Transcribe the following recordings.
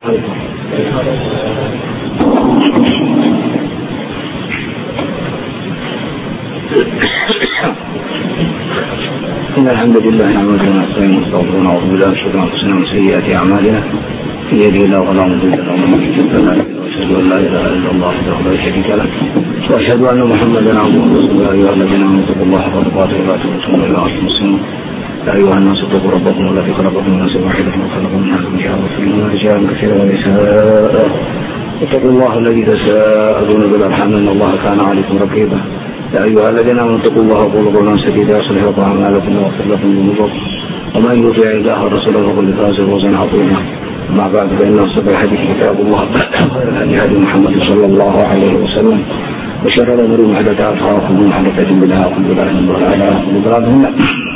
إن الحمد لله نحمده ونستعينه ونستغفره ونعوذ بالله من شرور أنفسنا ومن سيئات أعمالنا من يهده الله فلا مضل له ومن يضلل فلا هادي له وأشهد أن لا إله إلا الله وحده لا شريك له وأشهد أن محمدا عبده ورسوله. يا أيها الذين آمنوا اتقوا الله حق تقاته ولا تموتن إلا وأنتم مسلمون. يا أيها الناس اتقوا ربكم الذي خلقكم من نفس واحدة وخلق منها زوجها وبث منهما رجالا كثيرا ونساء. اتقوا الله الذي تساءلون به والأرحام إن الله كان عليكم رقيبا. يا أيها الذين آمنوا اتقوا الله وقولوا قولا سديدا يصلح لكم أعمالكم ويغفر لكم ذنوبكم ومن يطع الله ورسوله فقد فاز فوزا عظيما. أما بعد فإن أصدق الحديث كتاب الله خير الهدي هدي محمد صلى الله عليه وسلم وشر الأمور محدثاتها وكل محدثة بدعة وكل بدعة ضلالة وكل ضلالة.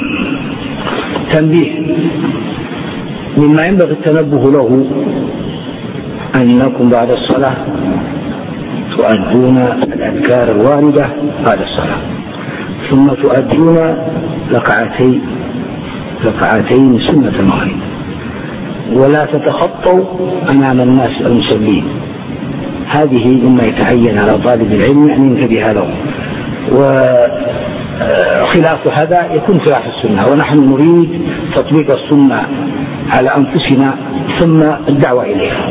تنبيه: مما ينبغي التنبه له أنكم بعد الصلاة تؤدون الأذكار الواردة بعد الصلاة، ثم تؤدون ركعتين سنة المغرب، ولا تتخطوا أمام الناس المصلين. هذه مما يتعين على طالب العلم أن ينتبه له، وخلاف هذا يكون خلاف السنة، ونحن نريد تطبيق السنة على أنفسنا ثم الدعوة إليها.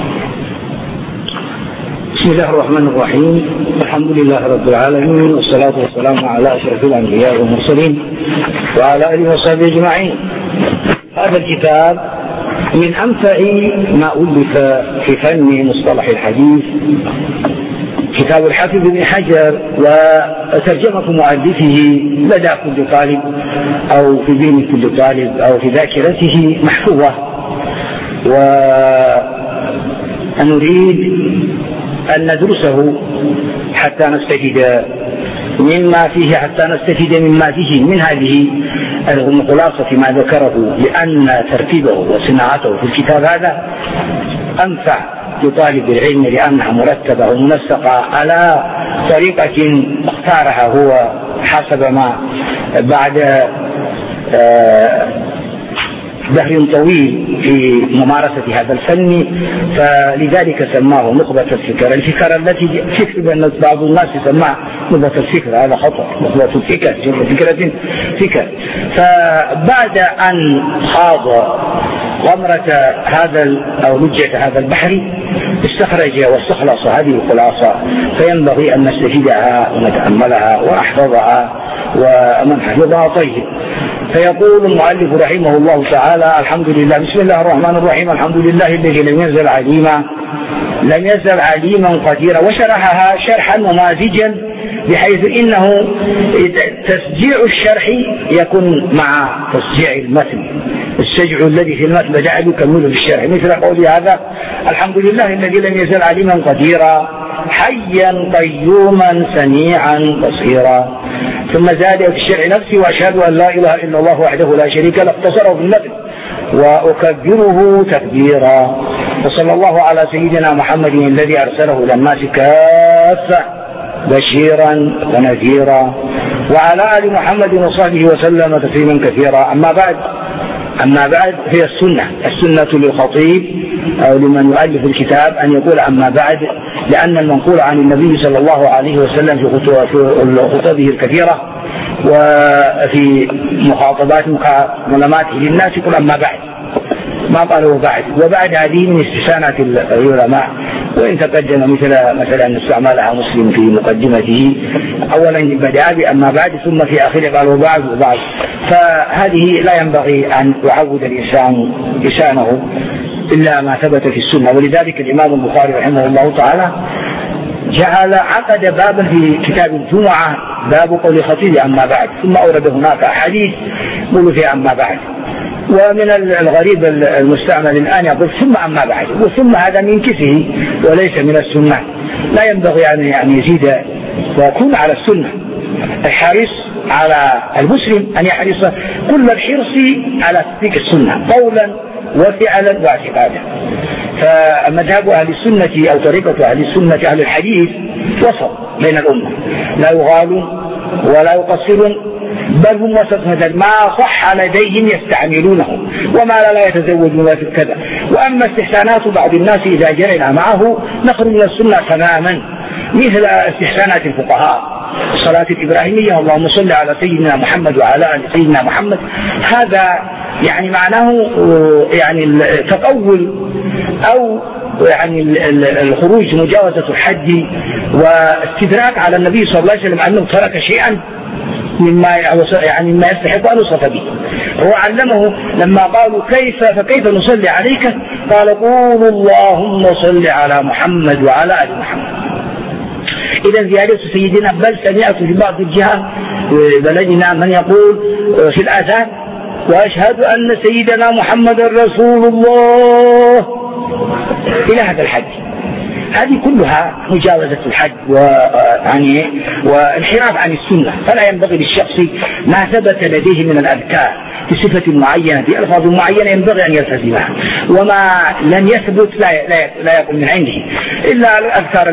بسم الله الرحمن الرحيم. الحمد لله رب العالمين، والصلاة والسلام على أشرف الأنبياء والمرسلين وعلى آله وصحبه أجمعين. هذا الكتاب من أنفع ما ألف في فن مصطلح الحديث، كتاب الحافظ بن حجر، وترجمة مؤلفه لدى كل طالب أو في ذهن كل طالب أو في ذاكرته محفوظة، ونريد أن ندرسه حتى نستفيد مما فيه، حتى نستفيد مما فيه من هذه الخلاصة ما ذكره، لأن ترتيبه وصناعته في الكتاب هذا أنفع لطالب العلم، لأنها مرتبة ومنسقة على طريقة اختارها هو حسب ما بعد دهر طويل في ممارسة هذا الفن، فلذلك سماه نخبة الفكر. الفكر التي فكر بعض الناس يسمى نخبة الفكر، هذا خطأ. نخبة الفكر فكرة فكر. فبعد أن خاض غمرة هذا أو لجة هذا البحر استخرج واستخلص هذه الخلاصة، فينبغي أن نستفيدها ونتأملها ونحفظها، ومن حفظها طيب. فيقول المؤلف رحمه الله تعالى: الحمد لله، بسم الله الرحمن الرحيم، الحمد لله الذي لم يزل عليما قديرا. وشرحها شرحا ممازجا، بحيث إنه تسجيع الشرح يكون مع تسجيع المتن، السجع الذي في المتن بدأ يكمله في الشرح، مثل قول هذا: الحمد لله الذي لم يزل عليما قديرا حيا قيوما سميعا بصيرا. ثم زاد في الشرع نفسي: وأشهد أن لا إله إلا الله وحده لا شريك له، اختصره في المتن: وأكبره تكبيرا. وصلى الله على سيدنا محمد الذي أرسله إلى الناس كافة بشيرا ونذيرا، وعلى آل محمد وصحبه وسلم تسليما كثيرا. أما بعد هي السنة للخطيب أو لمن يؤلف الكتاب أن يقول أما بعد، لأن المنقول عن النبي صلى الله عليه وسلم في خطبه الكثيرة وفي مخاطبات مكالماته للناس يقول أما بعد، ما قالوا وبعد هذه من استشانة العلماء، وإن تقدم مثلا أن استعملها مسلم في مقدمته، أولا بدأ بأما بعد ثم في آخره قال وبعد. فهذه لا ينبغي أن يعود الإنسان لسانه إلا ما ثبت في السنة. ولذلك الإمام البخاري رحمه الله تعالى عقد بابا في كتاب الجمعة، باب قول خطيب أما بعد، ثم أورد هناك أحاديث قول في أما بعد. ومن الغريب المستعمل الآن يقول ثم أما بعد، وثم هذا من كسه وليس من السنة. لا ينبغي أن يزيد ويكون على السنة. الحريص على المسلم أن يحرص كل الحرص على تطبيق السنة قولا وفعلا واعتقادا. فمذهب أهل السنة أو طريقة أهل السنة أهل الحديث وسط بين الأمة، لا يغالون ولا يقصرون بل هم وسطهم ما صح لديهم يستعملونه، وما لا يتزوجون في كذا. وأما استحسانات بعض الناس إذا جرينا معه نخرج من السنة تماما، مثل استحسانات الفقهاء الصلاة الإبراهيمية اللهم صل على سيدنا محمد وعلى آل سيدنا محمد، هذا يعني معناه يعني تطول أو يعني الخروج مجاوزة الحد واستدراك على النبي صلى الله عليه وسلم أنه ترك شيئا مما يستحق أن يوصف به. هو علمه لما قالوا فكيف نصلي عليك؟ قال قولوا اللهم صل على محمد وعلى آل محمد. إذا زيادة سيدنا، بل سمعت في بعض الجهات بلدنا من يقول في الآذان وأشهد أن سيدنا محمد رسول الله إلى هذا الحد. هذه كلها مجاوزة الحد وانحراف عن السنة. فلا ينبغي للشخص ما ثبت لديه من الأذكار بصفة معينة بألفاظ معينة ينبغي أن يلتزمها، وما لم يثبت لا يكون من عنده، إلا الأذكار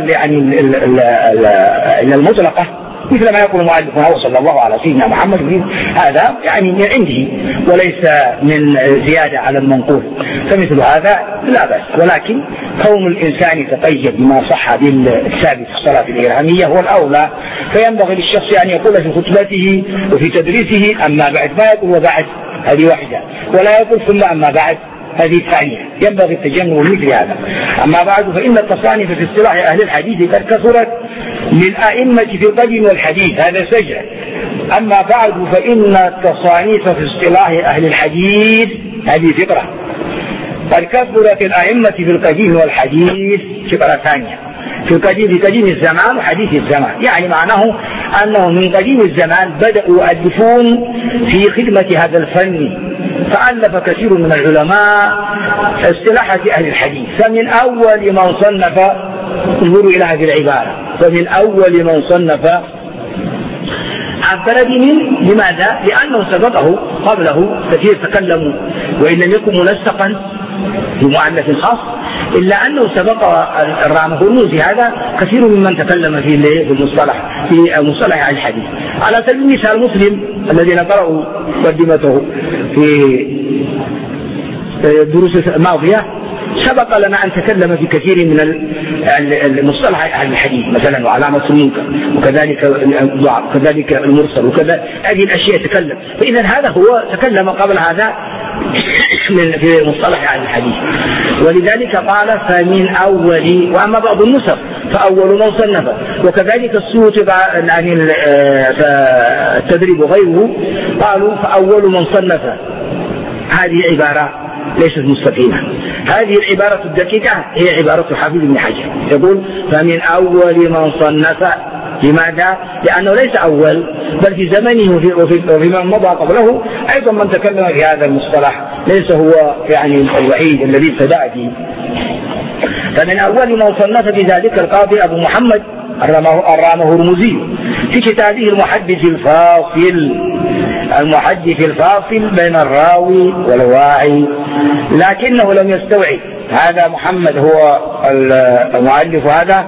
المطلقة مثل ما يقول المؤلف صلى الله على سيدنا محمد، هذا يعني من عنده وليس من زيادة على المنقول، فمثل هذا لا بأس. ولكن كون الإنسان يتقيد بما صح بالثابت في الصلاة الإبراهيمية هو الأولى. فينبغي للشخص أن يقول في خطبته وفي تدريسه أما بعد، ما يقول وبعد هذه واحدة، ولا يقول ثم أما بعد هذه الثانية، ينبغي التجنب مثل هذا. أما بعد فإن التصانيف في اصطلاح أهل الحديث قد كثرت للأئمة في القديم والحديث، هذا سجع. أما بعد فإن التصانيف في اصطلاح أهل الحديث هذه فقرة، قد كثرت الأئمة في القديم والحديث فقرة ثانية، في قديم الزمان وحديث الزمان، يعني معناه أنه من قديم الزمان بدأوا يؤلفون في خدمة هذا الفن، فألف كثير من العلماء اصطلاحات أهل الحديث. فمن أول من صنف، انظروا إلى هذه العبارة، فمن أول من صنف عبر بمن، لماذا؟ لأنه سبقه قبله كثير تكلموا، وإن لم يكن منسقا بمؤلف خاص، إلا أنه سبق الرامهرموزي هذا كثير ممن تكلم في مصطلح الحديث. على سبيل المثال مسلم الذين قرأوا مقدمته في الدروس الماضية سبق لنا أن تكلم في كثير من المصطلح أهل الحديث، مثلا وعلامة المنكر وكذلك الضعف وكذلك المرسل وكذا، هذه الأشياء تكلم. فإذا هذا هو تكلم قبل هذا في مصطلح أهل الحديث، ولذلك قال فمن أول. وأما بعض النسخ فأول من صنف، وكذلك السيوطي يعني التدريب غيره قالوا فأول من صنف. هذه عبارة ليست مستقيمة. هذه العبارة الدقيقة هي عبارة حافظ بن حجر، يقول فمن أول من صنف. لماذا؟ لأنه ليس أول، بل في زمنه وفي من مضى قبله أيضا من تكلم في هذا المصطلح، ليس هو يعني الوحيد الذي ابتدأ فيه. فمن أول من صنف بذلك القاضي أبو محمد الرامهرموزي في كتابه المحدث الفاصل بين الراوي والواعي، لكنه لم يستوعب. هذا محمد هو المؤلف، هذا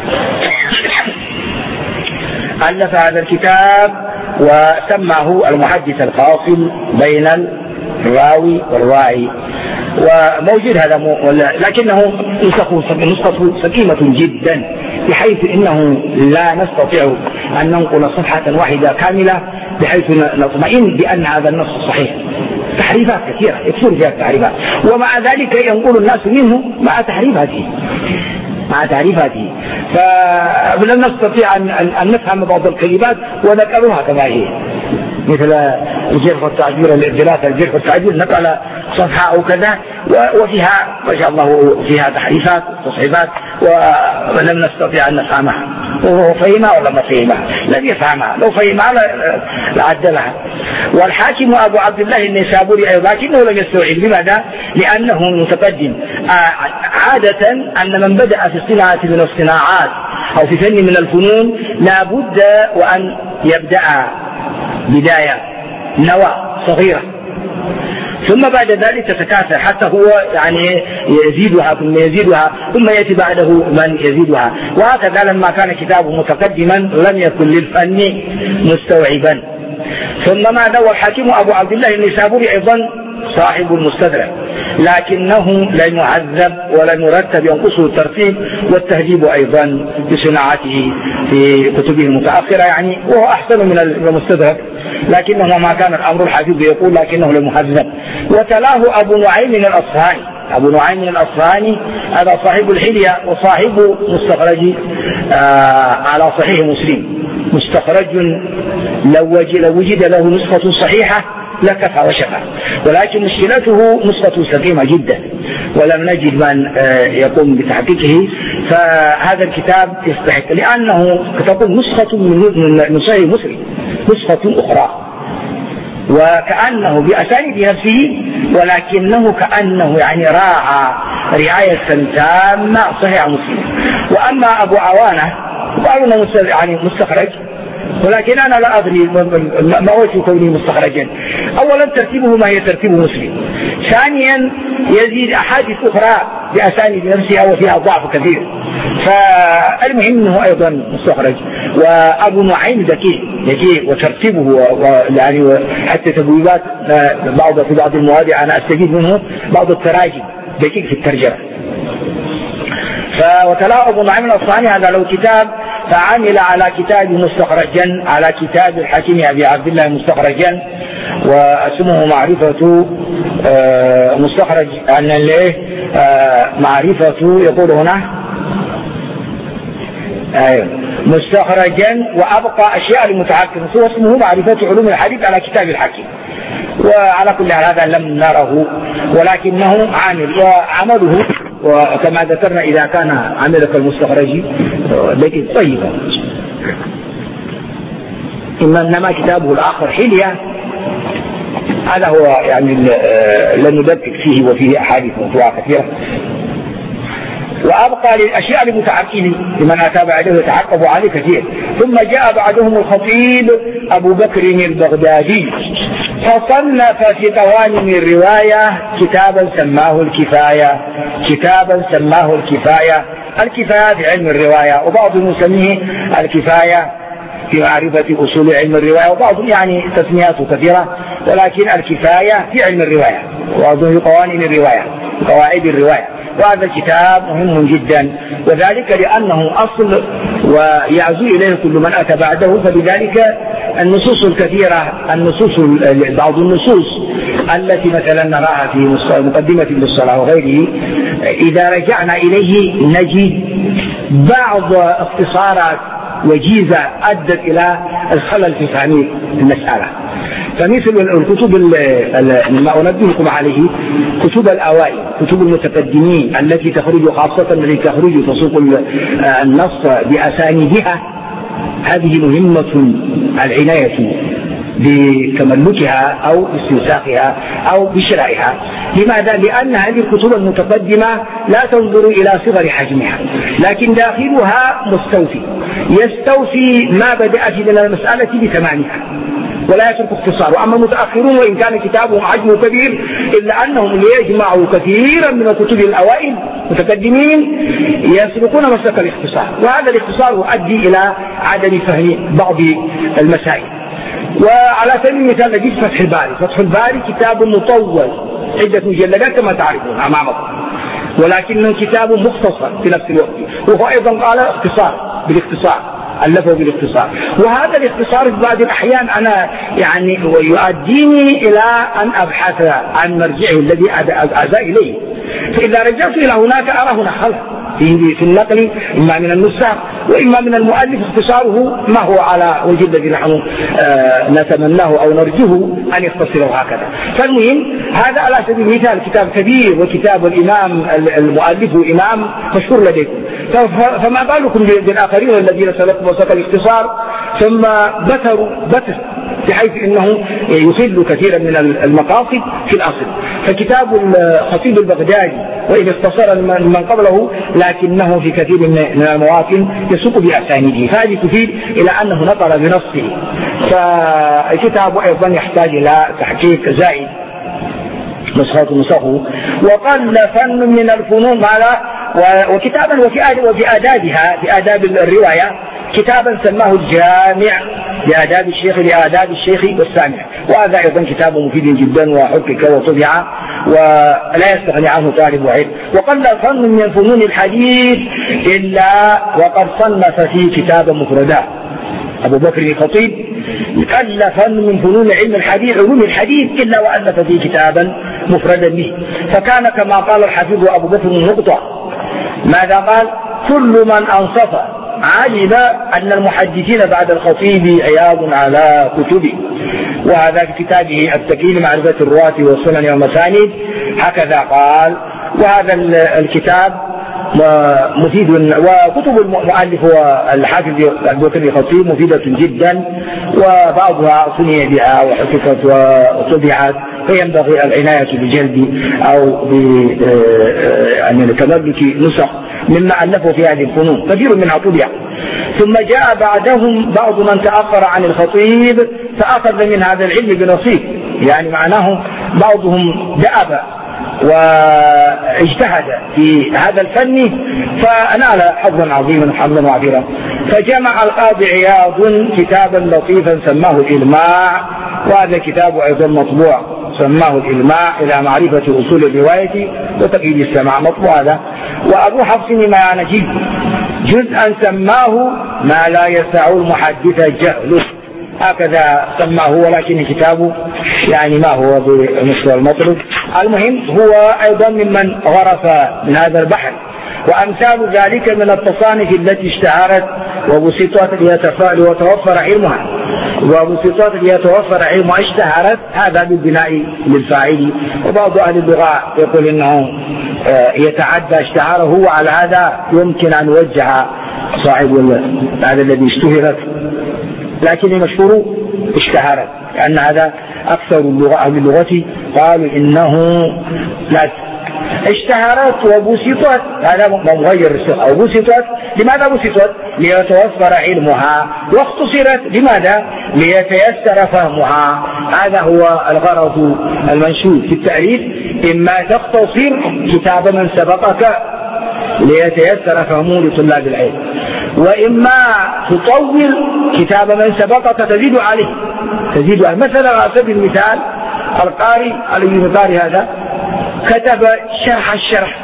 ألف هذا الكتاب وسماه المحدث الفاصل بين الراوي والواعي، وموجود هذا لكنه نسخة سقيمة جدا، بحيث إنه لا نستطيع أن ننقل صفحة واحدة كاملة بحيث نطمئن بأن هذا النص صحيح. تحريفات كثيرة يكثر فيها التحريفات، ومع ذلك ينقل الناس منه مع تعريفاته، فلن نستطيع أن نفهم بعض الكلمات ونقلها كما هي، مثل الجرح والتعديل الجرح والتعديل نقل صفحة أو كذا وفيها ما شاء الله فيها تحريفات وتصحيفات ولم نستطيع أن نفهمها. وهو فهمها ولا ما فهمها؟ لم يفهمها، لو فهمها لعدلها. والحاكم أبو عبد الله النيسابوري أيضا لكنه لم يستوعب. لماذا؟ لأنه متقدم. عادة أن من بدأ في صناعة من الصناعات أو في فن من الفنون لا بد وأن يبدأ بداية نواة صغيرة، ثم بعد ذلك تتكاثر حتى هو يعني يزيدها ثم يأتي بعده من يزيدها، وهكذا لما كان كتابه متقدما لم يكن للفن مستوعبا. ثم ماذا؟ والحاكم أبو عبد الله النيسابوري أيضا صاحب المستدرك، لكنه لم يعذب ولم يرتب، ينقصه الترتيب والتهذيب أيضا بصناعته في كتبه المتأخرة يعني، وهو أحسن من المستدرك، لكنه ما كان الأمر الحافظ يقول لكنه لم يهذب. وتلاه أبو نعيم الأصفهاني. أبو نعيم الأصفهاني هذا صاحب الحلية وصاحب مستخرج على صحيح مسلم، مستخرج لو وجد له نسخة صحيحة لكفى وشفى، ولكن مشكلته نسخة سقيمة جدا ولم نجد من يقوم بتحقيقه. فهذا الكتاب يستحق، لأنه تكون نسخة من صحيح مسلم، نسخة أخرى، وكأنه بأسانيد نفسه، ولكنه كأنه يعني راعى رعاية تامة صحيح مسلم. وأما أبو عوانة قالوا يعني مستخرج، ولكن أنا لا أدري ما وجه كونه مستخرجا. أولا ترتيبه ما هي ترتيب مسلم، ثانيا يزيد أحاديث أخرى بأسانيد نفسها وفيها ضعف كثير، فالمهم أنه أيضا مستخرج. وأبو نعيم ذكي وترتيبه يعني حتى تبويبات في بعض المواضع أنا أستفيد منه بعض التراجم، ذكي في الترجمة. وتلاه أبو نعيم الأصفهاني هذا له كتاب، فعمل على كتاب مستخرجا على كتاب الحكيم أبي عبد الله مستخرجا، واسمه معرفة مستخرج عن معرفة يقول هنا مستخرجا وأبقى أشياء للمتعقل، هو اسمه معرفة علوم الحديث على كتاب الحكيم. وعلى كل حال هذا لم نره، ولكنه عامل وعمله، وكما ذكرنا إذا كان عملك المستخرج لكن طيبا. إنما كتابه الآخر حلية، هذا هو يعني لن ندقق فيه وفيه أحاديث موضوعة كثيرة. وأبقى للأشياء المتعقل لمن أتى بعده يتعقب عليه كثير. ثم جاء بعدهم الخطيب أبو بكر البغدادي فصنف في قوانين الرواية كتابا سماه الكفاية، الكفاية في علم الرواية، وبعضهم يسميه الكفاية في معرفة أصول علم الرواية، وبعضهم يعني تسمياته كثيرة، ولكن الكفاية في علم الرواية، وبعضهم في قوانين الرواية، قواعد الرواية. وهذا الكتاب مهم جدا، وذلك لأنه أصل ويعزو إليه كل من أتى بعده. فلذلك النصوص الكثيرة، بعض النصوص التي مثلا نراها في مقدمة للصلاة وغيره، إذا رجعنا إليه نجد بعض اختصارات وجيزة أدت إلى الخلل في فهم المسألة. فمثل الكتب ما أنبهكم عليه كتب الأوائل، كتب المتقدمين التي تخرج خاصة التي تخرج تسوق النص بأسانيدها، هذه مهمة العناية بتملكها أو استنساخها أو بشرائها. لماذا؟ لأن هذه الكتب المتقدمة لا تنظر إلى صغر حجمها، لكن داخلها مستوفي، يستوفي ما بدأت من المسألة بتمامها ولا يترك اختصاره. أما المتأخرون وإن كان كتابهم حجمه كبير إلا أنهم ليجمعوا كثيرا من الكتب الأوائل متقدمين يسلكون مسلك الاختصار، وهذا الاختصار يؤدي إلى عدم فهم بعض المسائل. وعلى سبيل المثال نجد فتح الباري كتاب مطول عدة مجلدات كما تعرفون أمامكم، ولكنه كتاب مختصر في نفس الوقت، وهو أيضا قال اختصار بالاختصار، ألفه بالاختصار. وهذا الاختصار في بعض الأحيان أنا يعني يؤديني إلى أن أبحث عن مرجعه الذي أدى إليه، فإذا رجعت إلى هناك أرى هنا خلل في النقل، إما من النساخ وإما من المؤلف اختصاره ما هو على وجه الذي نحن نتمناه أو نرجوه أن يختصره هكذا. فالمهم هذا على سبيل المثال كتاب كبير، وكتاب الإمام المؤلف إمام مشهور لديكم، فما بالكم بالآخرين الذين سلكوا مسلك الاختصار ثم بتر بحيث انه يخل كثيرا من المقاصد في الاصل. فكتاب الخطيب البغدادي وإن اختصر من قبله لكنه في كثير من المواطن يسوق بأسانيده، فهذه تفيد إلى أنه نقل بنصه. فالكتاب أيضا يحتاج إلى تحقيق زائد نسخه. وقل فن من الفنون ماذا وكتابا وفي آدابها، في آداب الرواية كتابا سماه الجامع بآداب الشيخ لآداب الشيخ والسامع. وهذا أيضا كتاب مفيد جدا وحقق وطبع ولا يستغني عنه طالب علم. وقل فن من فنون الحديث إلا وقد صنف فيه كتابا مفردا. أبو بكر الخطيب قل فن من فنون علم الحديث علوم الحديث إلا وألف فيه كتابا مفردا به. فكان كما قال الحافظ أبو بكر النقطة، ماذا قال؟ كل من أنصف علم أن المحدثين بعد الخطيب عياض على كتبه. وهذا في كتابه التكيل معرفة الرواة والسنن والمسانيد هكذا قال. وهذا الكتاب مفيد، وكتب المؤلف والحافظ أبو بكر الخطيب مفيدة جدا، وبعضها صنع بها وحققت وطبعت، فينبغي العناية بجلد أو يعني تملك نسخ مما ألفوا في هذه الفنون، كثير منها طبع. ثم جاء بعدهم بعض من تأخر عن الخطيب فأخذ من هذا العلم بنصيب، يعني معناه بعضهم دأب واجتهد في هذا الفن فنال حظا عظيما وحظا وعبيرا. فجمع القاضي عياض كتابا لطيفا سماه الإلماع، وهذا كتاب أيضا مطبوع سماه الإلماع إلى معرفة أصول الرواية وتقييد السماع، مطبوع هذا. وأبو حفص ما نجيب جزءا سماه ما لا يسع المحدث جهله، هكذا سماه، ولكن كتابه يعني ما هو بمثل المطلب. المهم هو أيضا ممن غرف من هذا البحر. وأمثال ذلك من التصانيف التي اشتهرت وبسطت ليتوفر علمها، وبسطت ليتوفر علمها اشتهرت، هذا بالبناء للفاعل. وبعض أهل اللغة يقول إنه يتعدى اشتهاره، وعلى هذا يمكن أن يوجه صاحب هذا الذي اشتهرت، لكن المشهور اشتهرت، لأن هذا أكثر أهل اللغة قالوا إنه لا اشتهرت وبسطت، هذا مغير الصيغة. وبسطت لماذا بسطت؟ ليتوفر علمها، واختصرت لماذا؟ ليتيسر فهمها. هذا هو الغرض المنشود في التعريف، إما تختصر كتاب من سبقك ليتيسر فهمه لطلاب العلم، وإما تطول كتاب من سبقك تزيد عليه. مثلا على سبيل المثال القاري علي بن قاري هذا كتب شرح الشرح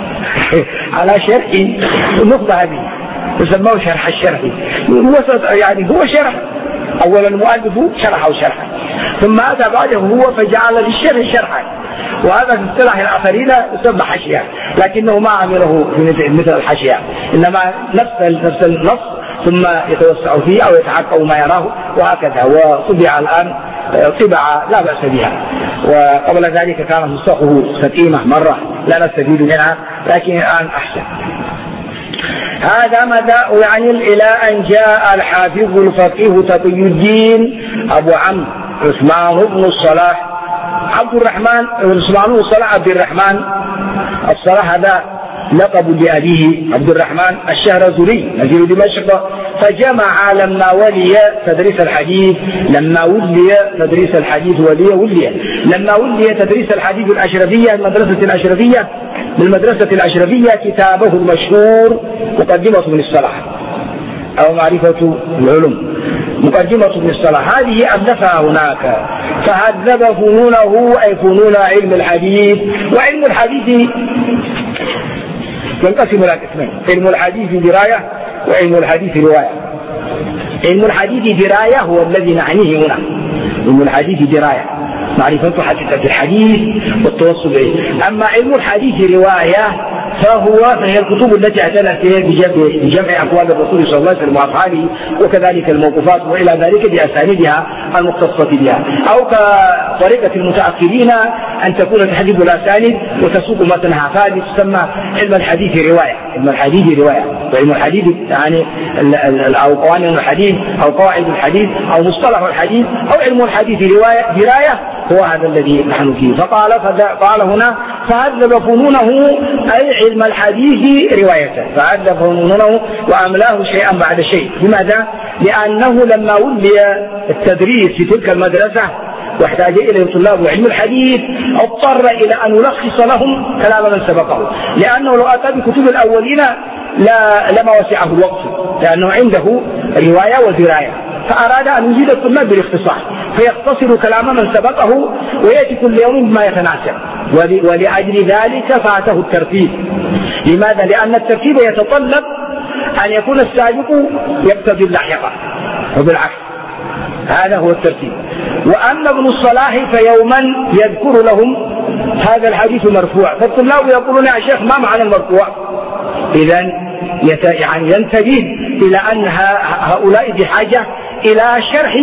على شرح النخبة هذه وسموه شرح الشرح، يعني هو شرح. أولا المؤلف شرحه شرحا، ثم أتى بعده هو فجعل للشرح شرحا، وهذا في اصطلاح الآخرين يسمى حشية، لكنه ما عمله مثل الحشية، إنما نفس النص ثم يتوسع فيه أو يتعقب ما يراه، وهكذا. وطبع الآن طبعة لا بأس بها، وقبل ذلك كان نسخه سقيمة مرة لا نستفيد منها، لكن الآن أحسن. هذا مدى يعني إلى أن جاء الحافظ الفقيه تقي الدين أبو عمرو عثمان بن الصلاح عبد الرحمن عثمان بن الصلاح عبد الرحمن الصلاح، هذا لقب لأبيه عبد الرحمن الشهرزوري نزيل دمشق. فجمع لما ولي تدريس الحديث، لما ولي تدريس الحديث لما ولي تدريس الحديث الأشرفية بالمدرسة الأشرفية كتابه المشهور مقدمة ابن الصلاح أو معرفة العلوم، مقدمة ابن الصلاح، هذه ألفها هناك. فهذب فنونه أي فنون علم الحديث. وعلم الحديث ينقسم إلى قسمين: علم الحديث دراية وعلم الحديث رواية. علم الحديث دراية هو الذي نعنيه هنا، علم الحديث دراية معرفة حقيقة الحديث والتوصل إليه. أما علم الحديث رواية فهي الكتب التي اعتنت بجمع أقوال الرسول صلى الله عليه وسلم وأفعاله، وكذلك الموقوفات وإلى ذلك بأسانيدها المختصة بها، أو كطريقة المتأخرين أن تكون تحديد الأسانيد وتسوق متنها، فهذه تسمى علم الحديث رواية. علم الحديث رواية، وعلم الحديث يعني أو قوانين الحديث أو قواعد الحديث أو مصطلح الحديث أو علم الحديث دراية هو هذا الذي نحن فيه. فقال هنا فهذب فنونه أي علم الحديث روايته، فهذب فنونه وأملاه شيئا بعد شيء. لماذا؟ لأنه لما ولي التدريس في تلك المدرسة واحتاج إليه طلاب علم الحديث اضطر إلى أن يلخص لهم كلام من سبقه، لأنه لو أتى بكتب الأولين لما وسعه الوقت، لأنه عنده رواية ودراية. فأراد أن يزيد الطلاب بالاختصار فيختصر كلام من سبقه ويأتي كل يوم بما يتناسب، ولأجل ذلك فاته الترتيب. لماذا؟ لأن الترتيب يتطلب أن يكون السابق يقتضي اللاحق وبالعكس، هذا هو الترتيب. وأما ابن الصلاح فيوما يذكر لهم هذا الحديث مرفوع، فالطلاب يقولون يا شيخ ما معنى المرفوع؟ إذن يعني ينتبه إلى أن هؤلاء بحاجة إلى شرح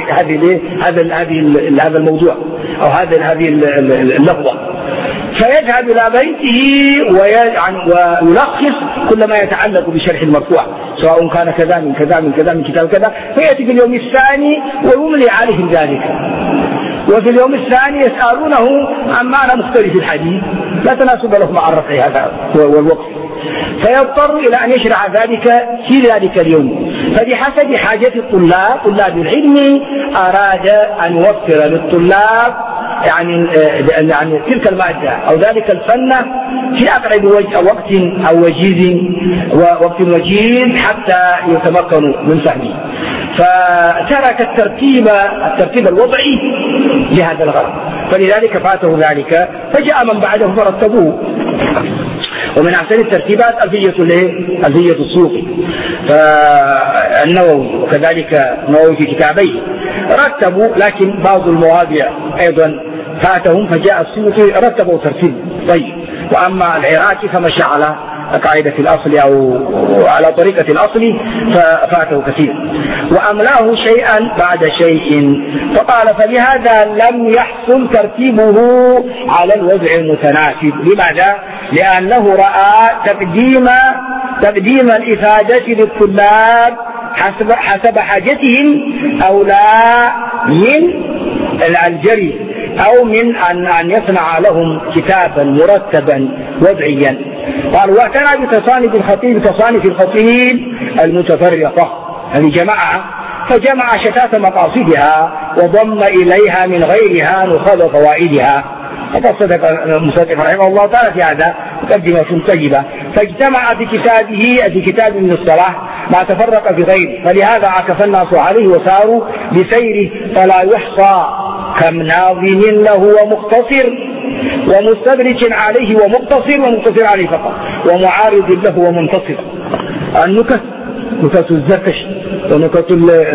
هذا الموضوع أو هذه اللفظة، فيذهب إلى بيته ويلخص كل ما يتعلق بشرح المرفوع، سواء كان كذا من كذا من كذا من كتاب كذا، فيأتي في اليوم الثاني ويملي عليهم ذلك. وفي اليوم الثاني يسألونه عن معنى مختلف الحديث لا تناسب له مع الرفع هذا والوقف، فيضطر إلى أن يشرع ذلك في ذلك اليوم. فبحسب حاجة طلاب العلم أراد أن يوفر للطلاب يعني تلك المادة أو ذلك الفن في أقرب وقت أو وقت وجيز حتى يتمكنوا من فهمه، فترك الترتيب الوضعي لهذا الغرض، فلذلك فاته ذلك، فجاء من بعده فرتبوه. ومن أحسن الترتيبات ألفية السيوطي فالنووي، وكذلك النووي في كتابيه رتبوا، لكن بعض المواضع أيضا فاتهم، فجاء السيوطي رتبوا ترتيب طيب. وأما العراقي فمشى على قاعدة الأصل أو على طريقة الأصل ففاته كثير، وأملاه شيئا بعد شيء، فقال فلهذا لم يحصل ترتيبه على الوضع المتناسب. لماذا؟ لأنه رأى تقديم الإفادة للطلاب حسب حاجتهم أولى من الجري أو من أن يصنع لهم كتابا مرتبا وضعيا. قال واعتنى بتصانيف الخطيب المتفرقة، يعني جمعها، فجمع شتات مقاصدها وضم إليها من غيرها نخاذ فوائدها. فقد صدق المصنف رحمه الله تعالى في هذا مقدمة طيبة، فاجتمع في كتاب من الصلاح ما تفرق في غيره، فلهذا عكف الناس عليه وساروا بسيره فلا يحصى، كم ناظم له ومختصر ومستدرج عليه ومقتصر عليه فقط، ومعارض له ومنتصر. النكت، نكت الزركشي ونكت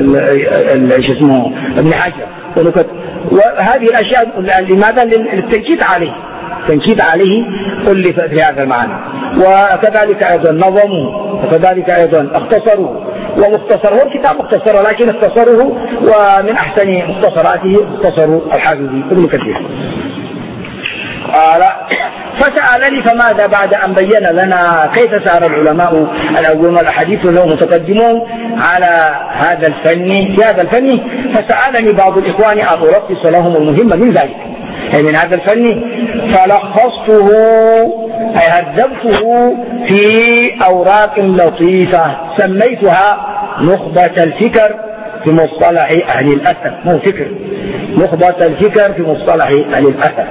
ابن حجر ونكت، وهذه الأشياء لماذا؟ للتنكيد عليه ألف في هذا المعنى. وكذلك أيضا نظموا، وكذلك أيضا اختصروا ومختصره، الكتاب مختصر لكن اختصره، ومن أحسن مختصراته اختصروا الحافظ ابن كثير. قال فسألني فماذا بعد أن بين لنا كيف سار العلماء الأولون الأحاديث لهم متقدمون على هذا الفن، فسألني بعض الإخوان أن ألخص لهم المهم من ذلك، أي من هذا الفن، فلخصته أي هذبته في أوراق لطيفة سميتها نخبة الفكر في مصطلح أهل الأثر، مو فكر، نخبة الفكر في مصطلح أهل الأثر.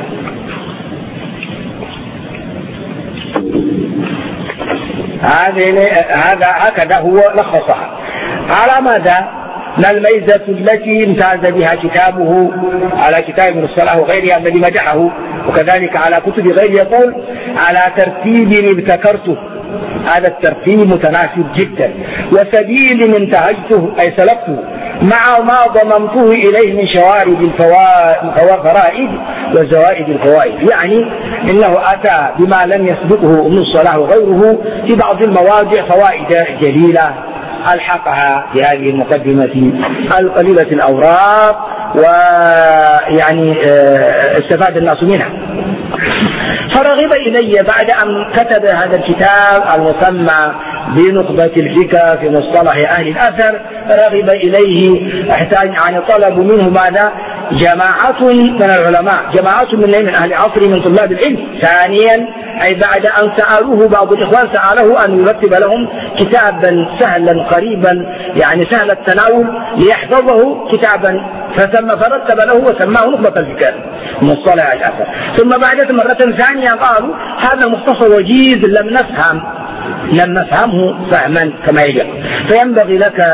هكذا هو لخصها. على ماذا؟ ما الميزة التي امتاز بها كتابه على كتاب ابن الصلاح وغيرها الذي مدحه، وكذلك على كتب غيره، يقول على ترتيب ابتكرته، هذا الترتيب متناسب جدا، وسبيل انتهجته أي سلكته، مع ما ضممته إليه من شوارد الفرائد وزوائد الفوائد، يعني إنه أتى بما لم يسبقه ابن الصلاح وغيره في بعض المواضع فوائد جليلة ألحقها في هذه المقدمة القليلة الأوراق، ويعني استفاد الناس منها. فرغب إلي بعد أن كتب هذا الكتاب المسمى بنخبة الفكر في مصطلح أهل الأثر، رغب إليه احتاج عن طلب منه ماذا؟ جماعة من العلماء، جماعة من أهل عصر من طلاب العلم. ثانيا أي بعد أن سألوه بعض الإخوان سأله أن يرتب لهم كتابا سهلا قريبا، يعني سهل التناول ليحفظه كتابا، فرتب له وسماه نخبة الفكر مصطلح الأثر. ثم بعد مرة ثانية قالوا هذا مختصر وجيز لم نفهمه فهما كما يجب، فينبغي لك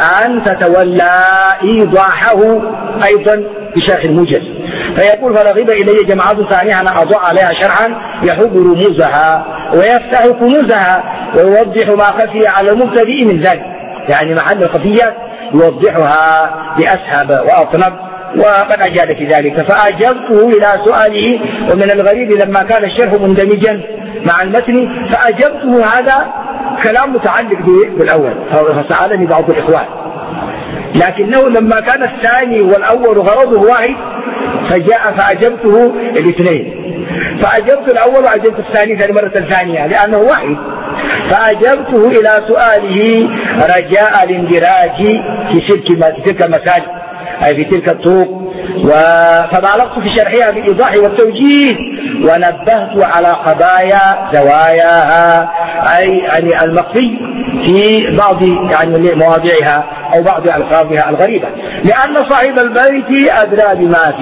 أن تتولى إيضاحه أيضا بشرح الموجز. فيقول فرغب إلي جماعة ثانية أن أضع عليها شرحا يحب رموزها ويفتح كنوزها ويوضح ما خفي على المبتدئ من ذلك، يعني محل الخفيات يوضحها بأسهب وأطنب، وقد أجاد في ذلك. فأجبته إلى سؤاله. ومن الغريب لما كان الشرح مندمجا مع المتن فأجبته، هذا كلام متعلق بالأول، فسألني بعض الإخوان، لكنه لما كان الثاني والأول غرضه واحد فجاء فأجبته الاثنين، فأجبت الأول وأجبت الثاني للمرة الثانية لأنه واحد. فأجبته إلى سؤاله رجاء الاندراج في تلك المسائل أي في تلك الطرق، فبالغت في شرحها بالإيضاح والتوجيه ونبهت على قضايا زواياها أي يعني المخفي في بعض يعني مواضعها أو بعض ألفاظها الغريبة، لأن صاحب البيت أدرى بما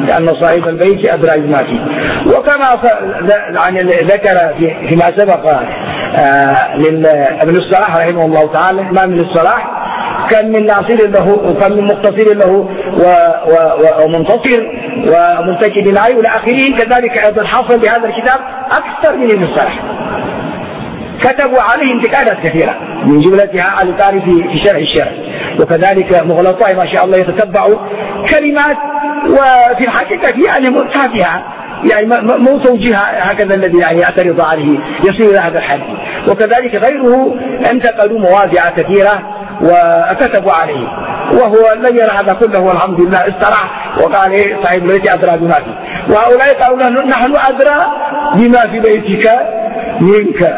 فيه، وكما يعني ذكر فيما سبق لابن الصلاح رحمه الله تعالى، ما من الصلاح كان من ناصر له وكان من مقتصر له ومنتصر ومنتجد عليه إلى آخره. كذلك أيضا حصل بهذا الكتاب أكثر من ابن الصلاح، كتبوا عليه انتقادات كثيرة من جملتها على تعرف في شرح الشرح، وكذلك مغلطاء ما شاء الله يتتبع كلمات وفي الحقيقة يعني تافهة، يعني مو توجيهها هكذا الذي يعني يعترض عليه يصير إلى هذا الحد. وكذلك غيره انتقدوا مواضع كثيرة وكتبوا عليه، وهو لم يرى هذا كله والحمد لله استراح وقال صاحب البيت أدرى بما فيه. وهؤلاء قالوا نحن أدرى بما في بيتك منك.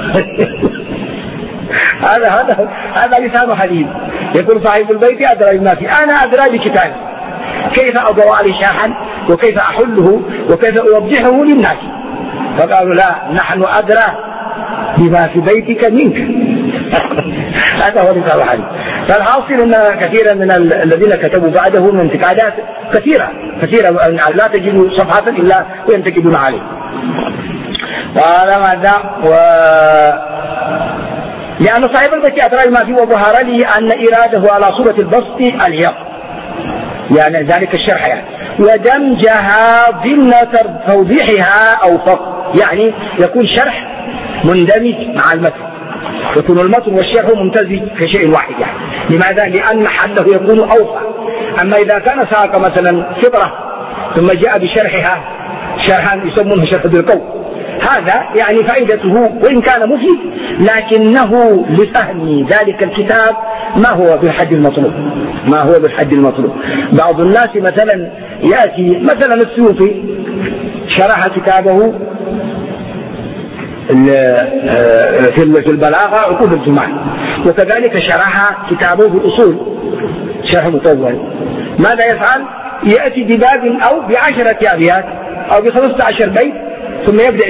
هذا لسان حديث، يقول صاحب البيت أدرى بما فيه، أنا أدرى بكتابي كيف أضع عليه شاحا وكيف أحله وكيف أوضحه للناس. فقالوا لا، نحن أدرى بما في بيتك منك. هذا هو لسان الحديث. فالحاصل أن كثيرا من الذين كتبوا بعده من انتقادات كثيرة لا تجد صفحة إلا وينتقدون عليه. وهذا ماذا لأن صاحب البيت أدرى بما فيه، وظهر لي أن إراده على صورة البسط اليق، يعني ذلك الشرح يعني، ودمجها ضمن توضيحها أوفق، يعني يكون شرح مندمج مع المتن، يكون المتن والشرح ممتزج كشيء واحد يعني. لماذا؟ لأن محله يكون أوفى. أما إذا كان ساق مثلا فطرة ثم جاء بشرحها شرحا يسمونه شرح بالقول، هذا يعني فائدته وإن كان مفيد لكنه لفهم ذلك الكتاب ما هو بالحد المطلوب. بعض الناس مثلا يأتي مثلا السيوطي شرح كتابه في البلاغة عقود الجمال، وكذلك شرح كتابه في الأصول شرح مطول. ماذا يفعل؟ يأتي بباب أو ب10 أبيات أو ب15 بيت ثم يبدأ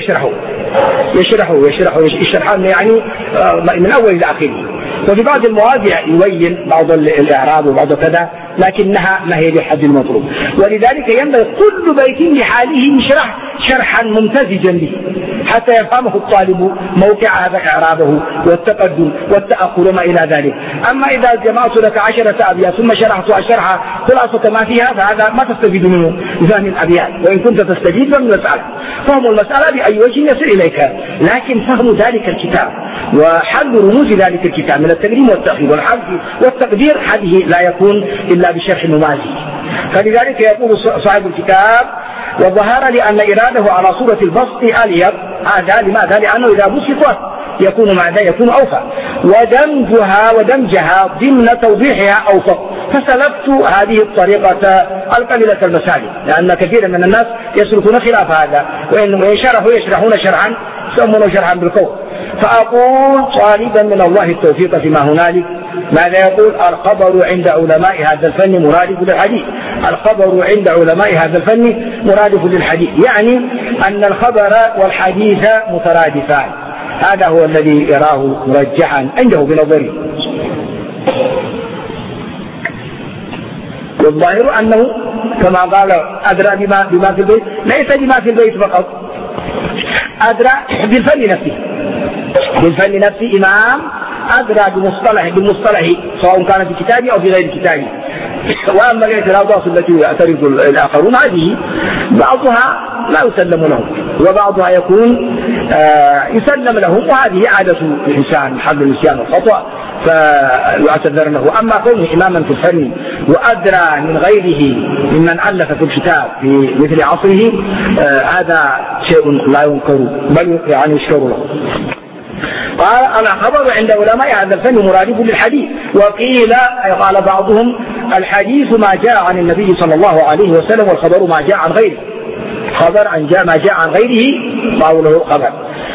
يشرحه يعني من أول إلى آخره. وفي بعض المواضع يبين بعض الإعراب وبعض كذا، لكنها ما هي بالحد المطلوب. ولذلك ينبغي كل بيت لحاله يشرح شرحا ممتزجا به حتى يفهمه الطالب موقع هذا إعرابه والتقدم والتأخر وما إلى ذلك. أما إذا جمعت لك 10 أبيات ثم شرحتها شرحا خلاصة ما فيها، فهذا ما تستفيد منه بفهم الأبيات، وإن كنت تستفيد من المسألة. فهم المسألة بأي وجه يصل إليك، لكن فهم ذلك الكتاب وحل رموز ذلك الكتاب من التقديم والتأخير والحذف والتقدير، هذه لا يكون إلا بشرح ممازج. فلذلك يقول صاحب الكتاب وظهر لأن إراده على صورة البسط أليق. هذا لماذا؟ لأنه إذا بسطت يكون ماذا؟ يكون أوفى. ودمجها ضمن توضيحها أوفق. فسلبت هذه الطريقة القليلة المسالك، لأن كثير من الناس يسلكون خلاف هذا، وإن يشرحون شرحا يسمونه شرحا بالقول. فأقول طالبا من الله التوفيق فيما هنالك. ماذا يقول؟ الخبر عند علماء هذا الفن مرادف للحديث. الخبر عند علماء هذا الفن مرادف للحديث، يعني أن الخبر والحديث مترادفان. هذا هو الذي يراه مرجحا عنده بنظره. والظاهر أنه كما قال أدرى بما في البيت، ليس بما في البيت فقط، أدرى بالفن نفسه إمام أدرى بالمصطلح سواء كان في كتابه أو في غير كتابه. وأما الاعتراضات التي يعترض الآخرون هذه بعضها لا يسلم لهم وبعضها يكون يسلم لهم، وهذه عادة الإنسان محل النسيان والخطأ فيعتذر له. أما كونه إماما في الفن وأدرى من غيره ممن ألف في الكتاب في مثل عصره هذا شيء لا ينكر بل يعني يشكر له. قال الخبر عند علماء هذا الفن مرادف للحديث. وقيل قال بعضهم الحديث ما جاء عن النبي صلى الله عليه وسلم والخبر ما جاء عن غيره، خبر عن ما جاء عن غيره قوله خبر.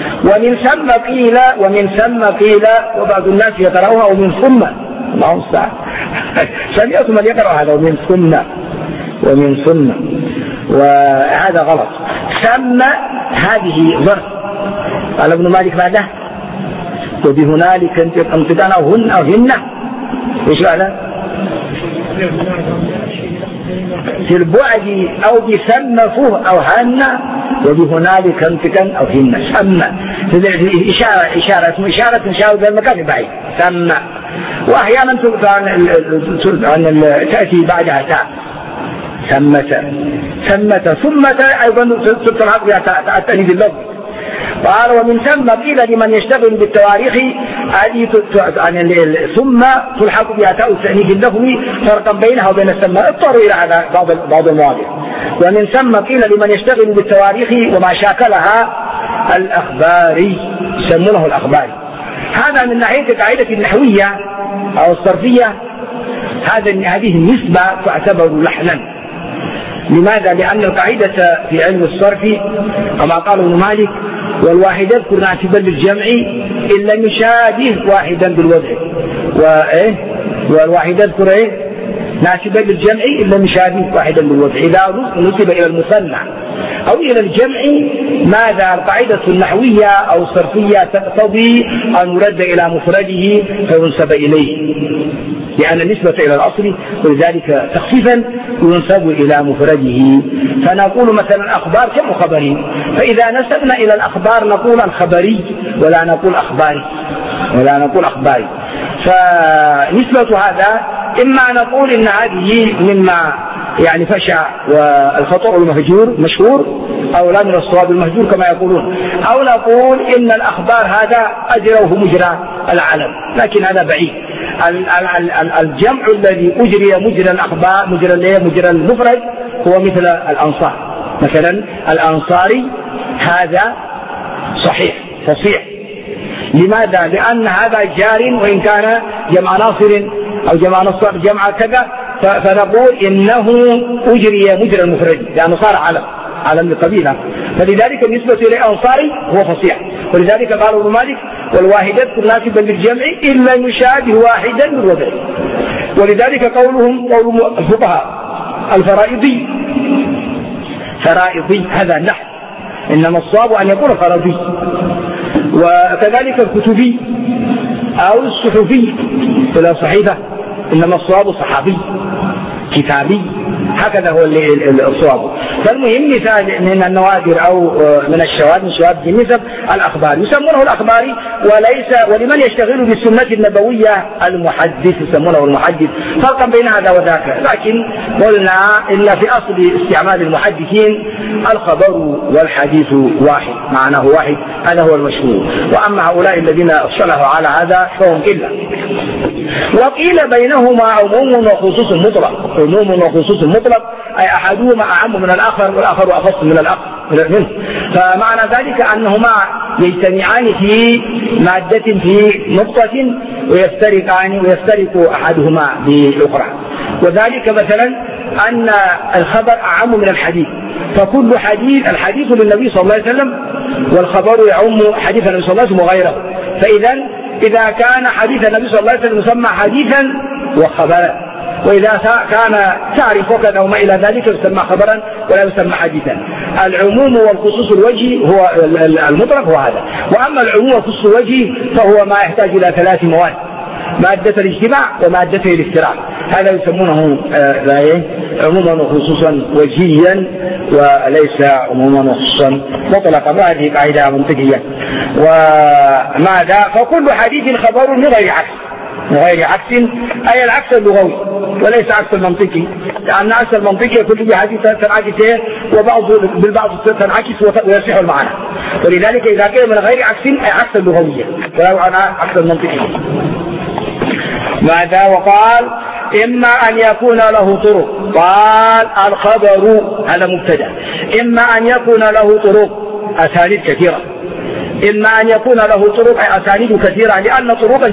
ومن ثم قيل وبعض الناس يقرأوها ومن ثم الله المستعان سمعت من يقرأ هذا ومن ثم وهذا غلط. ثم هذه ظرف قال ابن مالك بعده وبهنالك انقطعن أو هن ايش هذا في البعد أو بثم فه أو هن وبهنالك انقطعن أو هن. ثم إشارة تشاور بين المكان بعيد ثم. وأحيانا تأتي بعدها تاء ثمة أيضا تلحق بها التأنيث اللفظي. قال ومن ثم قيل لمن يشتغل بالتواريخ هذه ثم تلحق بها تاء التأنيث اللفظي فرقا بينها وبين الثم. اضطروا إلى هذا بعض المواضع. ومن ثم قيل لمن يشتغل بالتواريخ وما شاكلها الأخباري يسمونه الأخباري. هذا من ناحية قاعدة النحوية أو الصرفية هذه النسبة تعتبر لحنا. لماذا؟ لأن القاعدة في علم الصرف كما قال ابن مالك والواحد يذكر ناسبا للجمع إن لم يشابه واحدا بالوضع والواحد يذكر ناسبا للجمع إن لم يشابه واحدا بالوضع. إذا نسب إلى المثنى أو إلى الجمع ماذا القاعدة النحوية أو الصرفية تقتضي أن يرد إلى مفرده فينسب إليه لأن النسبة إلى الأصل ولذلك تخفيفا ينسب إلى مفرده. فنقول مثلا أخبار جمع خبري، فإذا نسبنا إلى الأخبار نقول الخبري ولا نقول أخباري. فنسبة هذا إما نقول إن هذه مما يعني فشى والخطأ المهجور مشهور أو لا من الصواب المهجور كما يقولون، أو نقول إن الأخبار هذا أجره مجرى العلم، لكن هذا بعيد. الجمع الذي أجري مجرى الأخبار مجرى المفرد هو مثل الأنصار مثلا. الأنصاري هذا صحيح فصيح. لماذا؟ لأن هذا جار وإن كان جمع ناصر أو جمع نصر جمع كذا فنقول إنه أجري مجرى المفرد لأنه صار علم القبيلة. فلذلك بالنسبة للأنصاري هو فصيح. ولذلك قال ابن مالك والواحد يذكر ناسبا للجمع إلا يشابه واحدا من الوضع. ولذلك قول الفقهاء الفرائضي هذا النحو إنما الصواب أن يكون فرضي. وكذلك الكتبي أو الصحفي إلى صحيفة إنما الصواب صحابي كتابي، هكذا هو الصواب. فالمهم مثال من النوادر أو من الشواذ من شواذ النسب الأخبار يسمونه الأخباري. ولمن يشتغل بالسنة النبوية المحدث يسمونه المحدث. فرقا بين هذا وذاك، لكن قلنا إلا في أصل استعمال المحدثين الخبر والحديث واحد معناه واحد، هذا هو المشهور. وأما هؤلاء الذين صلحوا على هذا فهم إلا. وقيل بينهما عموم وخصوص مطلق أي أحدهما أعم من الآخر والآخر أخص من منه. فمعنى ذلك أنهما يجتمعان في مادة في نقطة ويفترق أحدهما بالأخرى. وذلك مثلا أن الخبر أعم من الحديث، فكل الحديث للنبي صلى الله عليه وسلم والخبر يعم حديث النبي صلى الله عليه وسلم وغيره. إذا كان حديث النبي صلى الله عليه وسلم يسمى حديثا وخبرا، وإذا كان تعرف وكذا وما إلى ذلك يسمى خبرا ولا يسمى حديثا. العموم والخصوص الوجه هو المطلق هو هذا. وأما العموم والخصوص الوجه فهو ما يحتاج إلى 3 مواد: مادة الاجتماع ومادة الافتراق. هذا يسمونه عموما وخصوصا وجهيا وليس عموما وخصوصا مطلقا، وهذه قاعدة منطقية. وماذا؟ فكل حديث خبر من غير عكس، من غير عكس أي العكس اللغوي وليس عكس المنطقي، لأن عكس المنطقي يكون به حديث تنعكس وبعض بالبعض تنعكس ويصح المعنى، ولذلك إذا كان من غير عكس أي عكس اللغوية ولا عكس المنطقي. ماذا؟ وقال إما أن يكون له طرق، قال الخبر هذا مبتدأ، إما أن يكون له طرق أسانيد كثيرة، إما أن يكون له طرق أسانيد كثيرة، لأن طرقا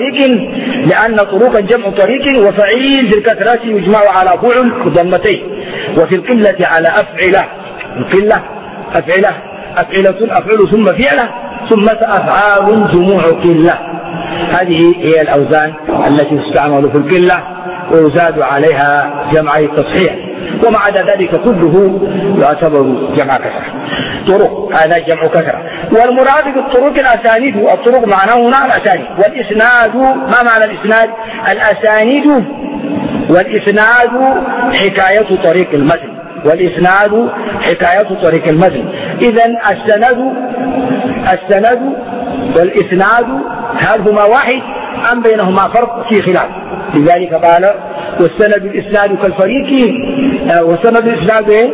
جمع طريق، وفعيل في الكثرة يجمع على فعل بضمتين، وفي القلة على أفعلة، القلة أفعلة أفعل ثم فعلة ثم أفعال جموع قلة. هذه هي الأوزان التي تستعمل في القلة ويزاد عليها جمع التصحيح، وما عدا ذلك كله يعتبر جمع كثرة. طرق هذا جمع كثرة. والمراد بالطرق الأسانيد، الطرق معناه هنا الأسانيد. والإسناد ما معنى الإسناد؟ الأسانيد والإسناد حكاية طريق المتن، والإسناد حكاية طريق المتن. إذن السند والإسناد هل هما واحد أم بينهما فرق؟ في خلاف. لذلك قال والسند الإسناد كالفريق، والسند الإسناد إيه؟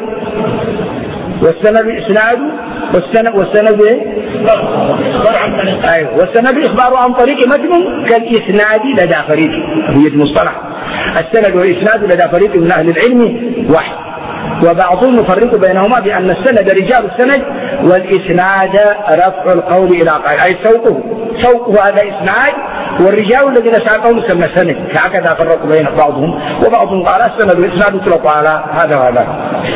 والسند إخبار عن طريق متن كالإسناد لدى فريق، هي المصطلح. السند والإسناد لدى فريق من أهل العلم واحد، وبعضهم يفرق بينهما بأن السند رجال السند والإسناد رفع القول إلى قائل، أي سوقه هذا إسناد، والرجال الذين ساقهم يسمى سند. هكذا فرقوا بين بعضهم، وبعضهم قال السند والإسناد يطلق على هذا وهذا.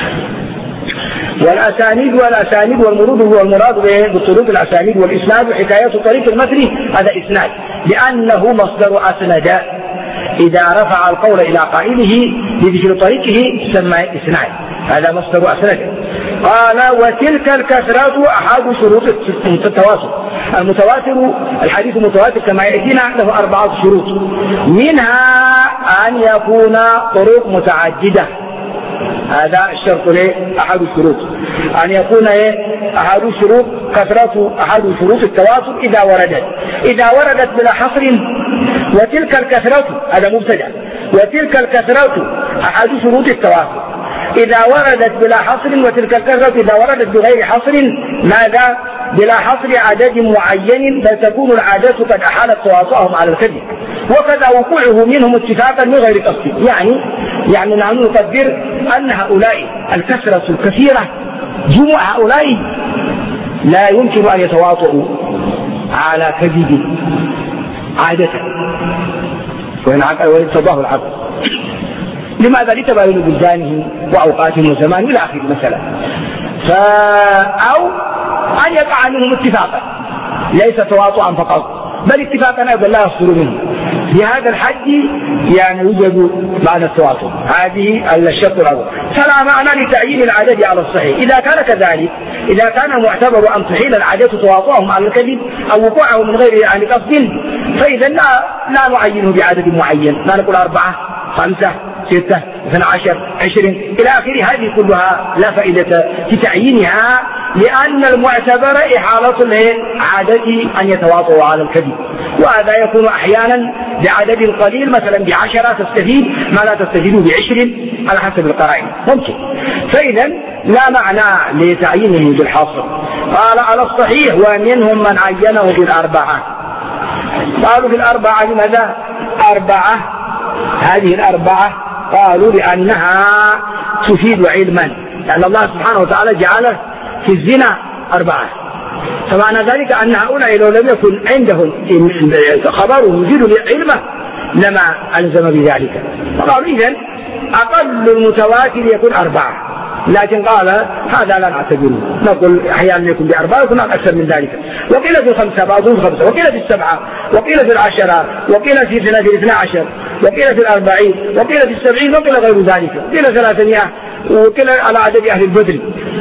والأسانيد والمراد بالطرق الأسانيد والإسناد حكاية طريق المتن، هذا إسناد، لأنه مصدر أسند، إذا رفع القول إلى قائله بذكر طريقه سمى إسناد، هذا مصدر أسند. قال وتلك الكثرة أحد شروط التواتر. المتواتر الحديث المتواتر كما يأتينا له 4 شروط، منها أن يكون طرق متعددة، هذا الشرط له أحد الشروط، أن يكون أحد شروط كثرة أحد شروط التواتر إذا وردت بلا حصر. وتلك الكثرة هذا مبتدأ، وتلك الكثرة أحد شروط التواتر إذا وردت بلا حصر، وتلك الكثرة إذا وردت بغير حصر. ماذا؟ بلا حصر عدد معين، فتكون العادات قد أحالت تواطؤهم على الكذب، وكذا وقوعه منهم اتفاقا من غير قصد. يعني نحن نقدر أن هؤلاء الكثرة الكثيرة جموع هؤلاء لا يمكن أن يتواطؤوا على كذب عادة، وإن تضاه العقل. لماذا؟ لتباين بلدانهم وأوقاتهم وزمان إلى آخر مثلا. أو أن يقع منهم اتفاقا ليس تواطؤا فقط، بل اتفاقا أيضا لا يصدر منه. بهذا الحد يوجد معنى التواطؤ. هذه الشرط الأول. فلا معنى لتعيين العدد على الصحيح. إذا كان كذلك، إذا كان معتبر أن تحيل العادات تواطؤهم على الكذب أو وقوعه من غير قصد، فإذا لا نعينه بعدد معين، لا نقول 4 5 6 12 20 إلى آخره. هذه كلها لا فائدة في تعيينها، لأن المعتبر إحالة العادة أن يتواطؤوا على الكذب، وهذا يكون أحيانا بعدد قليل، مثلا ب10 تستفيد ما لا تستفيد ب20 على حسب القرائن ممكن. فإذا لا معنى لتعيينه بالحصر. قال على الصحيح ومنهم من عينه بال4. قالوا بال4 لماذا 4؟ هذه ال4 قالوا لأنها تفيد علما، لأن الله سبحانه وتعالى جعل في الزنا 4. فمعنى ذلك أن هؤلاء لو لم يكن عندهم خبر يفيد علمه لما ألزم بذلك. فقالوا إذن أقل المتواتر يكون 4، لكن قال هذا لا نعتبره، نقول أحيانا يكون ب4 ويكون أكثر من ذلك. وقيل في 5 بعضهم 5، وقيل في 7، وقيل في 10، وقيل في 12، وقيل في 40، وقيل في 70، وقيل غير ذلك، وقيل 300، وقيل على عدد أهل البدر.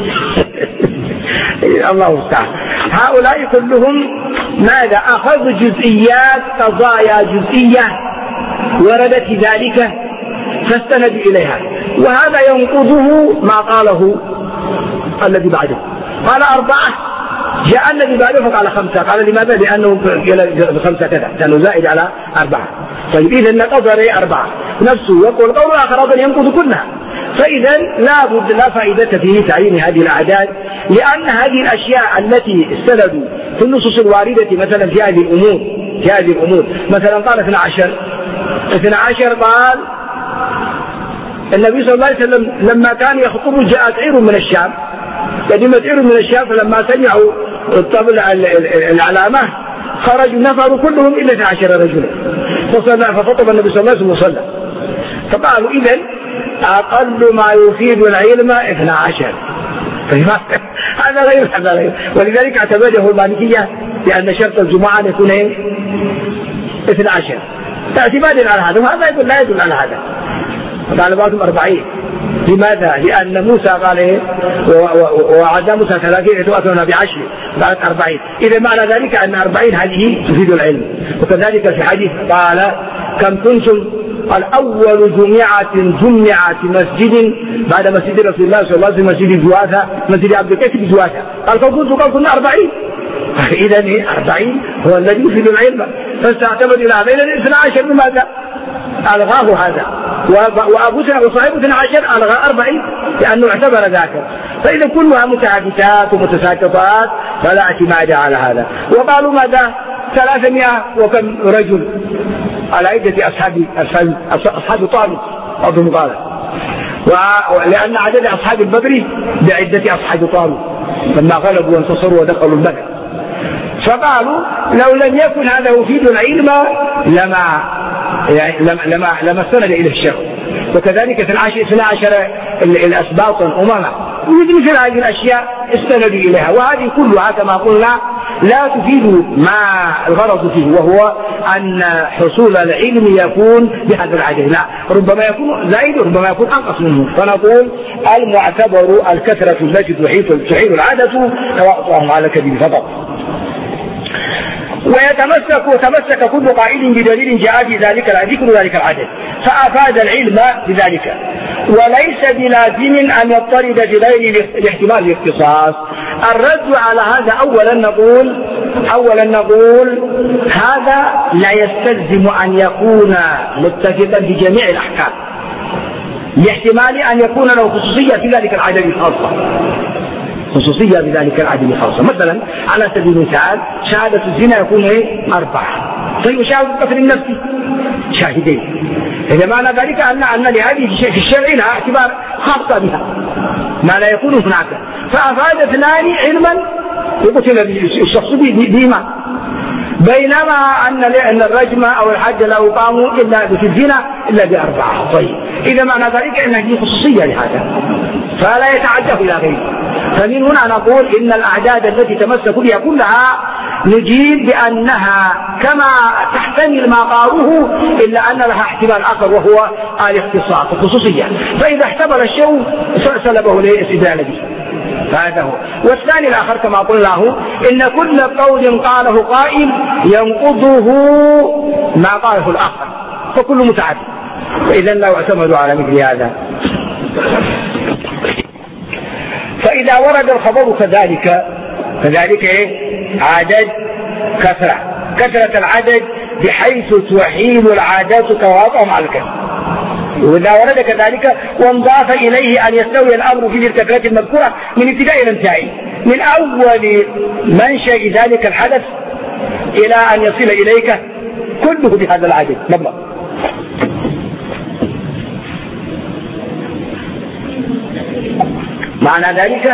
الله المستعان. هؤلاء كلهم ماذا؟ أخذوا جزئيات، قضايا جزئية وردت ذلك فاستندوا إليها، وهذا ينقضه ما قاله الذي بعده. قال 4، جاء الذي بعده فقال 5. قال لماذا؟ لأنه ب5 كذا، لأنه زائد على 4. طيب إذا نقض عليه 4 نفسه. يقول قول آخر أيضا ينقض كلها. فإذا لا فائدة في تعيين هذه الأعداد، لأن هذه الأشياء التي استندوا في النصوص الواردة مثلا في هذه الأمور مثلا قال 12 قال النبي صلى الله عليه وسلم لما كان يخطب جاءت عير من الشام، قدمت عير من الشام، فلما سمعوا الطبل العلامة خرجوا نفروا كلهم إلا 12 رجلا، فخطب النبي صلى الله عليه وسلم فقالوا إذن أقل ما يفيد العلم 12. هذا غير. ولذلك اعتمده المالكية لأن شرط الجمعة يكون 12 اعتمادا على هذا، وهذا لا يدل على هذا. قال بعضهم 40. لماذا؟ لأن موسى قال وعد موسى 30 يتواترون ب10، قالت 40. إذا معنى ذلك أن 40 هذه تفيد العلم. وكذلك في حديث قال كم كنتم؟ قال أول جمعة مسجد بعد مسجد رسول الله صلى الله عليه وسلم مسجد عبد القيس بجواسة. قال قال كنا 40. إذا 40 هو الذي يفيد العلم. فاستعتمد إلى هذا. إذا 12 بماذا؟ ألغاه هذا. وأبو صاحب 12 ألغى 40 لأنه اعتبر ذاك. فإذا كلها متعددات ومتساقطات فلا اعتماد على هذا. وقالوا ماذا؟ 300 وكم رجل على عدة أصحاب طالب أظن قال، ولأن عدد أصحاب البدر بعدة أصحاب طالب لما غلبوا وانتصروا ودخلوا البدر. فقالوا لو لم يكن هذا يفيد العلم لما استند إلى الشر. وكذلك 12 الأسباط أمما مثل هذه الأشياء استندوا إليها، وهذه كلها كما قلنا لا تفيد ما الغرض فيه، وهو أن حصول العلم يكون بهذا العدد. لا، ربما يكون زائد وربما يكون أنقص منه. فنقول المعتبر الكثرة التي تحيل العادة تواطؤهم على الكذب فقط. وتمسك كل قائل بدليل جاء بذلك ذكر ذلك العدد فأفاد العلم بذلك، وليس بلازم أن يضطرد في غير الاحتمال الاختصاص. الرد على هذا أولا نقول هذا لا يستلزم أن يكون متفقا بجميع الأحكام، لاحتمال أن يكون له خصوصية في ذلك العدد الخاصة، خصوصية بذلك العدد الخاصة. مثلا على سبيل المثال شهادة الزنا يكون 4. طيب شهادة القتل النفسي شاهدين. إذا معنى ذلك أن لهذه في الشرع لها اعتبار خاصة بها ما لا يكون هناك. فأفاد 2 علما يقتل الشخص بهما، بينما أن الرجم أو الحج لا يقام إلا في الزنا إلا ب4. طيب إذا معنى ذلك أن هذه خصوصية لهذا فلا يتعدى إلى غيره. فمن هنا نقول إن الأعداد التي تمسك بها كلها نجيب بأنها كما تحتمل ما قالوه إلا أن لها احتمال آخر وهو الاختصاص الخصوصية. فإذا احتمل الشيء سلبه الاستدلال به، فهذا هو. والثاني الآخر كما قلناه إن كل قول قاله قائل ينقضه ما قاله الآخر، فكل متعدد، فإذا لا يعتمد على مثل هذا. فإذا ورد الخبر كذلك عدد كثرة العدد بحيث تحيل العادات تواطؤهم على الكذب. وإذا ورد كذلك وانضاف إليه أن يستوي الأمر في الكثرة المذكورة من ابتداء إلى انتهاء، من أول منشأ ذلك الحدث إلى أن يصل إليك كله بهذا العدد مبلغ. معنى ذلك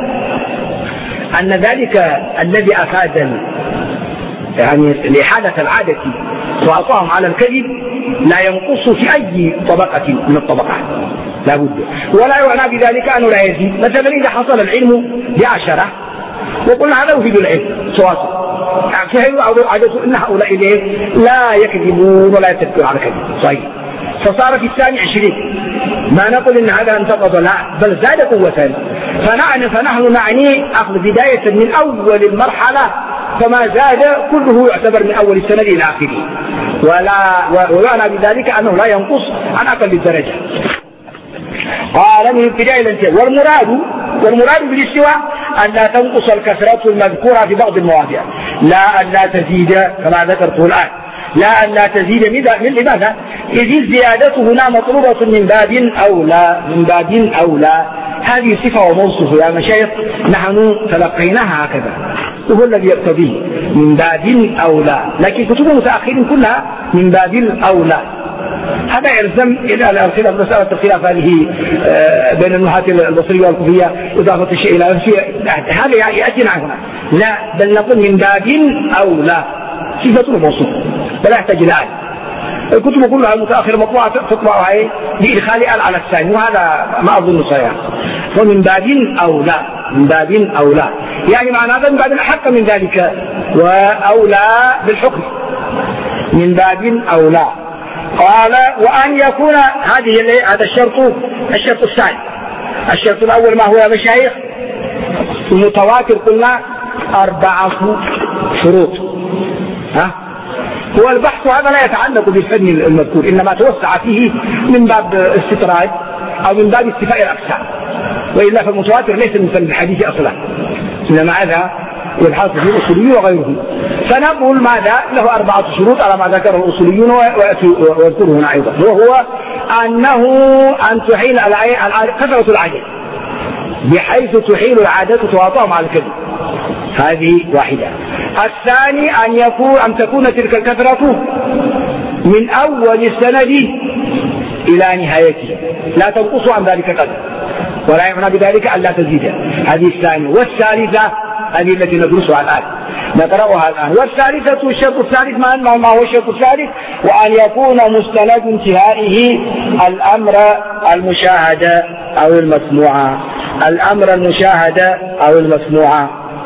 أن ذلك الذي أفاد يعني لحالة العادة وأطاهم على الكذب لا ينقص في أي طبقة من الطبقات لا بد، ولا يعنى بذلك أنه لا يزيد. مثلا إذا حصل العلم ب10 وقلنا هذا يفيد العلم سواء فهي عادة إن هؤلاء لا يكذبون ولا يتكلون على كذب صحيح، فصار في الثاني 20 ما نقول إن هذا انتقض، لا بل زاد قوة. فنحن نعني أخذ بداية من أول المرحلة، فما زاد كله يعتبر من أول السنة إلى آخره، ويعنى بذلك أنه لا ينقص عن أقل الدرجة. قال من ابتداء إلى انتهاء. والمراد بالاستواء أن لا تنقص الكثرة المذكورة في بعض المواضع، لا أن لا تزيد كما ذكرته الآن، لا أن لا تزيد من لماذا؟ إذ الزيادة هنا مطلوبة من باب أولى. هذه صفة وموصف يا مشايخ نحن تلقيناها هكذا، وهو الذي يقتضيه من باب أولى، لكن كتب المتأخرين كلها من باب أولى. هذا يلزم إلى مسألة الخلاف هذه بين النحاة البصرية والكوفية إضافة الشيء إلى نفسه، هذا يأتينا هنا. لا، بل نقول من باب أولى، صفة وموصوف ولا يحتاج إلى آل. الكتب كلها المتأخرة مطبوعة تطبع بإدخال آل على الثاني، وهذا ما أظن صحيح. فمن باب أولى، من باب أولى يعني معنى هذا من باب أحق من ذلك وأولى بالحكم، من باب أولى. قال وأن يكون هذا الشرط الثاني. الشرط الأول ما هو يا مشايخ؟ المتواتر قلنا 4 شروط. هو البحث هذا لا يتعلق بالفن المذكور، إنما توسع فيه من باب استطراد أو من باب استفاء الأقسام، وإلا فالمتواتر ليس من فن الحديث أصلا، إنما هذا يبحث فيه الأصوليون وغيرهم. فنقول ماذا؟ له 4 شروط على ما ذكره الأصوليون ويذكره هنا أيضا، وهو أن تحيل كثرة العدد بحيث تحيل العادة تواطؤ مع الكذب، هذه واحدة. الثاني أن تكون تلك الكثرة من أول السند إلى نهايته، لا تنقص عن ذلك قدر، ولا يمنع بذلك أن لا تزيد. هذه الثانية. والثالثة هذه التي ندرسها الآن نقرأها الآن. والثالثة الشرط الثالث ما هو الشرط الثالث؟ وأن يكون مستند انتهائه الأمر المشاهد أو المسموع، الأمر المشاهد أو المسموع.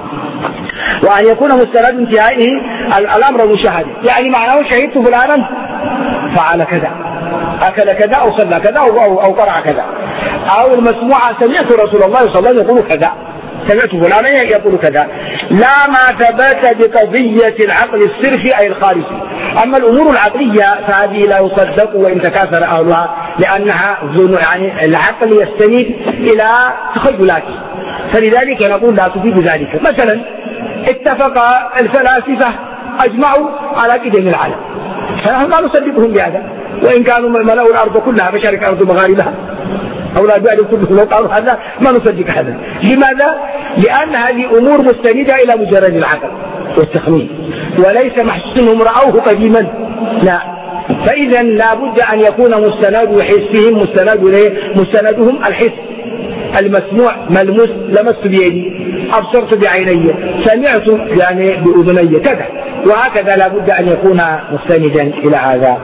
وأن يكون مستند انتهائه الأمر المشاهد، يعني معناه شهدت فلانا فعل كذا، أكل كذا أو صلى كذا أو قرأ كذا. أو المسموع سمعت رسول الله صلى الله عليه وسلم يقول كذا، سمعت فلانا يقول كذا، لا ما ثبت بقضية العقل الصرفي أي الخارجي. أما الأمور العقلية فهذه لا يصدق وإن تكاثر أهلها، لأنها يعني العقل يستند إلى تخيلاته، فلذلك نقول لا تفيد ذلك. مثلا اتفق الفلاسفة أجمعوا على قدم العالم، فنحن لا نصدقهم بهذا، وإن كانوا ملأوا الأرض كلها فشارك الأرض مغاربها أو لا بعد كله لو قالوا هذا ما نصدق هذا. لماذا؟ لأن هذه أمور مستندة إلى مجرد العقل والتخمين، وليس محسنهم رأوه قديما، لا. فإذا لا بد أن يكون مستند حسهم مستندهم الحس، المسموع ملموس، لمست بيدي، أبصرت بعيني، سمعت يعني بأذني كذا، وهكذا لا بد أن يكون مستندا إلى هذا.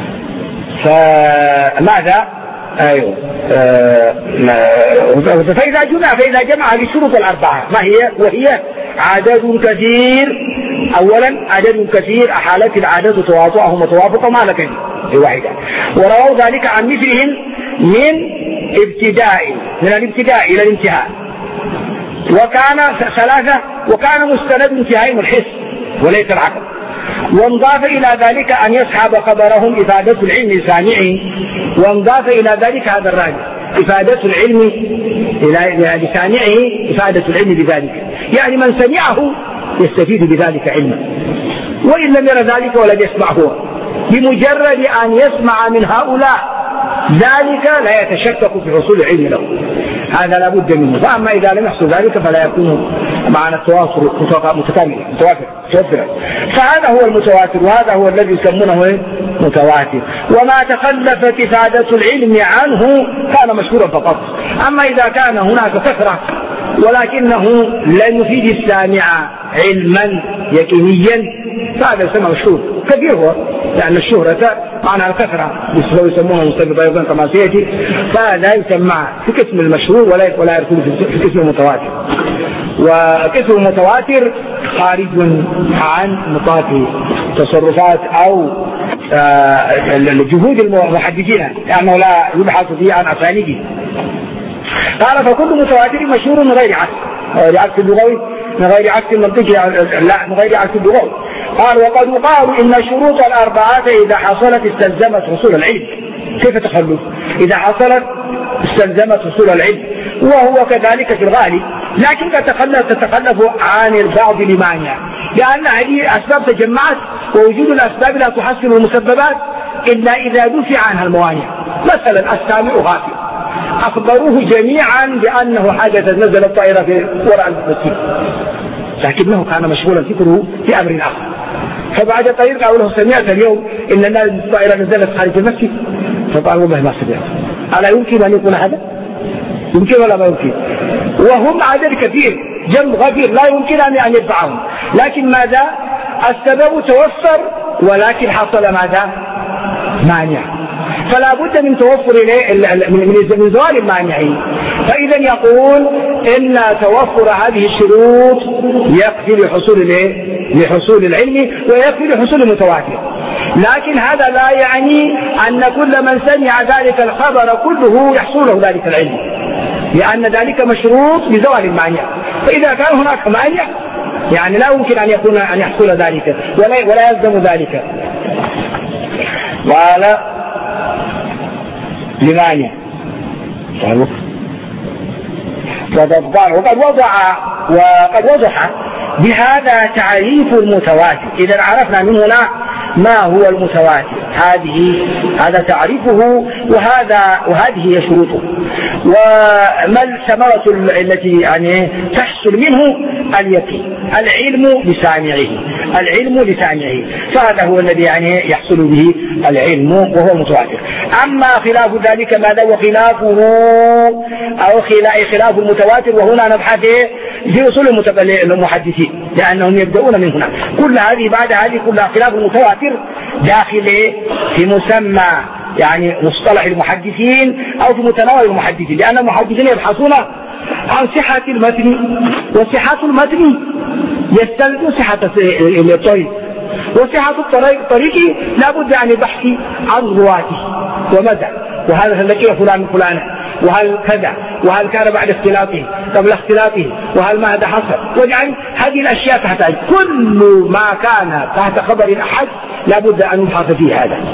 فماذا؟ أيوه. فإذا جمع الشروط الأربعة ما هي؟ وهي عدد كثير. أولا عدد كثير أحالت العدد تواطؤهم وتوافقا مع لكن واحدة، ورووا ذلك عن مثلهم من الابتداء إلى الانتهاء. وكان 3 وكان مستند انتهائهم الحس وليس العقل. وانضاف إلى ذلك أن يسحب خبرهم إفادة العلم لسامعه، وانضاف إلى ذلك هذا الراجع إفادة العلم لسامعه، إفادة العلم بذلك، يعني من سمعه يستفيد بذلك علما، وإن لم ير ذلك ولم يسمع هو، بمجرد أن يسمع من هؤلاء ذلك لا يتشكك في حصول العلم له، هذا لا بد منه. فأما إذا لم يحصل ذلك فلا يكون معنى التواصل متوافرا. فهذا هو المتواتر، وهذا هو الذي يسمونه متواتر. وما تخلفت إفادة العلم عنه كان مشهورا فقط. أما إذا كان هناك كثرة ولكنه لن يفيد السامع علما يقينيا فهذا يسمى مشهور كثير، هو لأن الشهرة معنى الكثرة يسمونها مستند أيضا كما سيأتي، فهذا يسمى في قسم المشهور ولا يكون في قسم المتواتر. وقسم المتواتر خارج عن نطاق تصرفات أو جهود المحدثين، لأنه لا يبحث فيه عن أسانيده. قال فكل متواتر مشهور من غير عكس اللغوي، من غير عكس المنطقي، لا من غير عكس اللغوي. قال وقد يقال إن الشروط الأربعة إذا حصلت استلزمت حصول العلم. كيف تخلف؟ إذا حصلت استلزمت حصول العلم، وهو كذلك في الغالب، لكن تتخلف عن البعض لمانع، لأن هذه أسباب تجمعت، ووجود الأسباب لا تحصل المسببات إلا إذا دفع عنها الموانع. مثلا السامع غافل، أخبروه جميعا بأنه حدث نزل الطائرة في وراء المسجد، لكنه كان مشغولا فكره في أمر آخر، فبعد قليل قالوا له سمعت اليوم إن الطائرة نزلت خارج المسجد؟ فقال والله ما سمعت. ألا يمكن أن يكون هذا؟ يمكن ولا ما يمكن؟ وهم عدد كثير جمع غفير لا يمكن أن يدفعهم، لكن ماذا؟ السبب توفر، ولكن حصل ماذا؟ مانع، فلا بد من توفر من زوال المانعين. فإذا يقول إن توفر هذه الشروط يكفي لحصول العلم ويكفي لحصول المتواتر، لكن هذا لا يعني أن كل من سمع ذلك الخبر كله يحصل له ذلك العلم، لأن ذلك مشروط بزوال المانع. فإذا كان هناك مانع يعني لا يمكن أن يحصل ذلك ولا يلزم ذلك. قال لمانع وقد وضح بهذا تعريف المتواتر. إذا عرفنا من هنا ما هو المتواتر، هذا تعريفه وهذه هي شروطه، وما الثمرة التي يعني تحصل منه؟ اليقين، العلم لسامعه، فهذا هو الذي يعني يحصل به العلم وهو متواتر. أما خلاف ذلك ماذا؟ وخلافه أو خلاف المتواتر، وهنا نبحث في أصول المحدثين لأنهم يبدأون من هنا. كل هذه بعد هذه كلها خلاف المتواتر داخل في مسمى يعني مصطلح المحدثين أو في متناول المحدثين، لأن المحدثين يبحثون عن صحة المتن، وصحة المتن يستلزم صحة الطريق، وصحة الطريق لا بد عن البحث عن رواته ومدى، وهذا لقي فلان فلانة، وهل كذا، وهل كان بعد اختلافه قبل اختلافه، وهل ماذا حصل، واجعل هذه الأشياء تحتاج كل ما كان تحت خبر أحد لا بد أن يبحث فيه هذا،